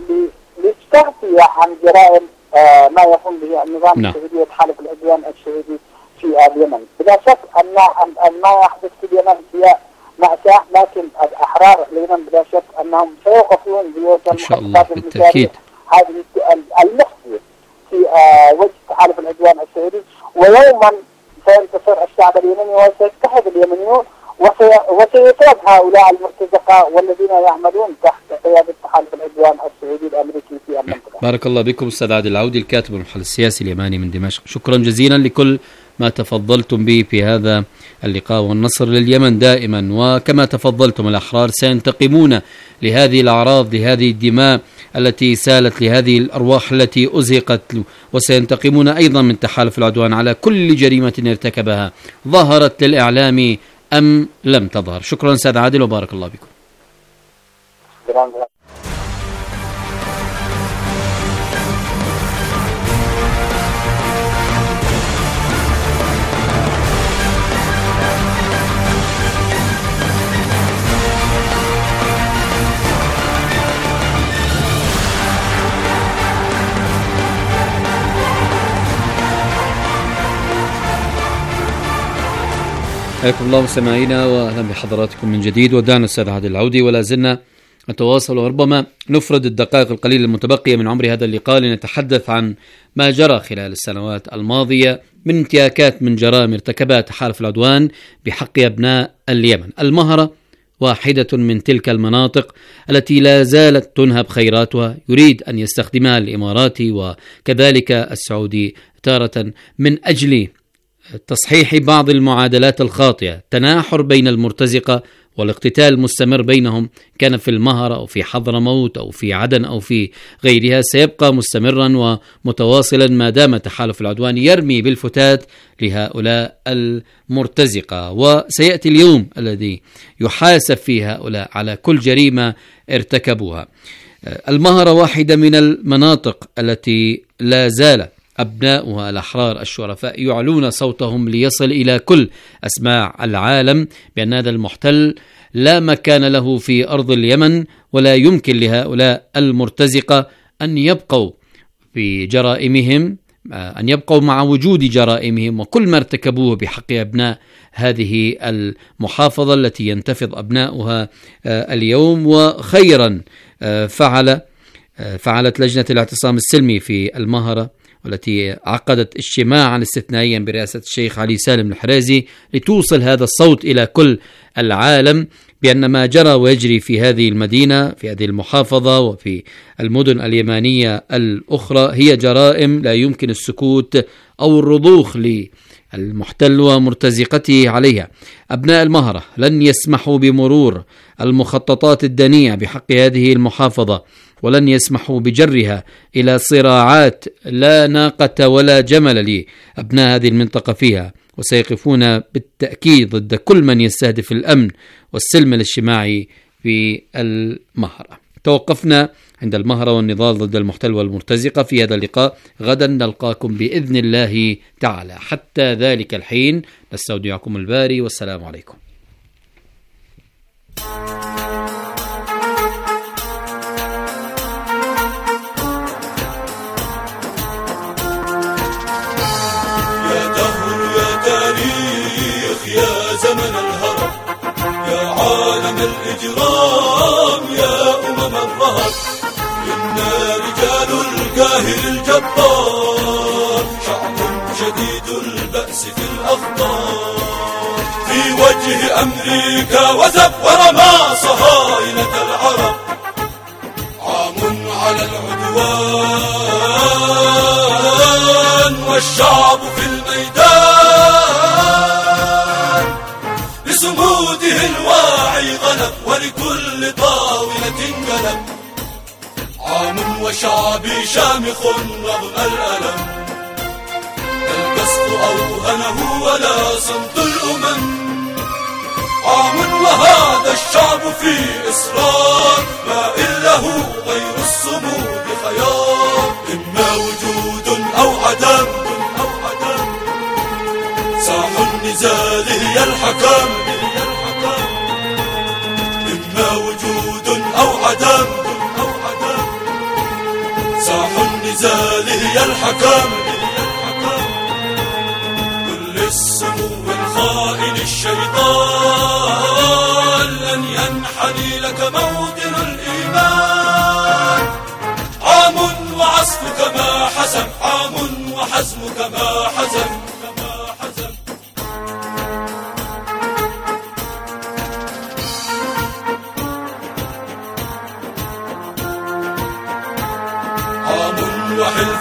للتغطية عن جرائم ما يقوم به النظام السعودي وتحالف العدوان السعودي في اليمن. بلا شك أن ما يحدث في اليمن هي مأساة، لكن الأحرار اليمن بلا شك أنهم سيوقفون بوجه المخططات المثالية هذه المخفية في وجه تحالف العدوان السعودي، ويوما سينتصر الشعب اليمني وسيتحد اليمنيون وسيصاب هؤلاء المرتزقة والذين يعملون تحت قيادة تحالف العدوان السعودي الأمريكي في المنطقة. بارك الله بكم أستاذ عادل العودي الكاتب والمحلل السياسي اليماني من دمشق، شكرا جزيلا لكل ما تفضلتم به في هذا اللقاء، والنصر لليمن دائما. وكما تفضلتم الأحرار سينتقمون لهذه الأعراض، لهذه الدماء التي سالت، لهذه الأرواح التي أزهقت، وسينتقمون أيضا من تحالف العدوان على كل جريمة ارتكبها ظهرت للإعلام أم لم تظهر. شكرا أستاذ عادل وبارك الله بكم. حياكم الله مستمعينا واهلا بحضراتكم من جديد. ودعنا الأستاذ عادل العودي ولا زلنا نتواصل، وربما نفرد الدقائق القليلة المتبقية من عمر هذا اللقاء لنتحدث عن ما جرى خلال السنوات الماضية من انتهاكات من جرائم ارتكبها تحالف العدوان بحق أبناء اليمن. المهرة واحدة من تلك المناطق التي لا زالت تنهب خيراتها، يريد أن يستخدمها الإماراتي وكذلك السعودي تارة من أجل تصحيح بعض المعادلات الخاطئة. تناحر بين المرتزقة والاقتتال المستمر بينهم، كان في المهرة أو في حضرموت أو في عدن أو في غيرها، سيبقى مستمرا ومتواصلا ما دام تحالف العدوان يرمي بالفتات لهؤلاء المرتزقة. وسيأتي اليوم الذي يحاسب فيه هؤلاء على كل جريمة ارتكبوها. المهرة واحدة من المناطق التي لا زال أبناؤها الأحرار الشرفاء يعلون صوتهم ليصل إلى كل أسماع العالم بأن هذا المحتل لا مكان له في أرض اليمن، ولا يمكن لهؤلاء المرتزقة أن يبقوا في جرائمهم، أن يبقوا مع وجود جرائمهم وكل ما ارتكبوه بحق أبناء هذه المحافظة التي ينتفض أبناؤها اليوم. وخيرا فعلت لجنة الاعتصام السلمي في المهرة، والتي عقدت اجتماعا استثنائيا برئاسة الشيخ علي سالم الحريزي لتوصل هذا الصوت إلى كل العالم بأن ما جرى ويجري في هذه المدينة، في هذه المحافظة وفي المدن اليمانية الأخرى هي جرائم لا يمكن السكوت أو الرضوخ للمحتل ومرتزقته عليها. أبناء المهرة لن يسمحوا بمرور المخططات الدنيئة بحق هذه المحافظة، ولن يسمحوا بجرها إلى صراعات لا ناقة ولا جمل لأبناء هذه المنطقة فيها، وسيقفون بالتأكيد ضد كل من يستهدف الأمن والسلم الاجتماعي في المهرة. توقفنا عند المهرة والنضال ضد المحتل والمرتزقة في هذا اللقاء. غدا نلقاكم بإذن الله تعالى. حتى ذلك الحين نستودعكم الباري، والسلام عليكم. يا زمن الهرم، يا عالم الإجرام، يا الرهب، إنا رجال القاهر الجبار، شعب شديد البأس في الأخطار، في وجه أمريكا وزفر ما صهاينة العرب، عام على العدوان والشعب في الميدان، لصموده الواعي غلب ولكل طاولة قلب، عام وشعبي شامخ رغم الألم، لا القصف أوهنه ولا صمت الأمم، عام وهذا الشعب في إصرار، ما إله غير الصمود خيار، إما وجود أو عدم، ساح النزال هي الحكم، إما وجود أو عدم، ساح النزال هي الحكم، كل السمو الخائن الشيطان لن ينحني لك موطن الإيمان، عام وعصفك ما حزم، عام وحزمك ما حزم.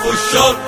الشر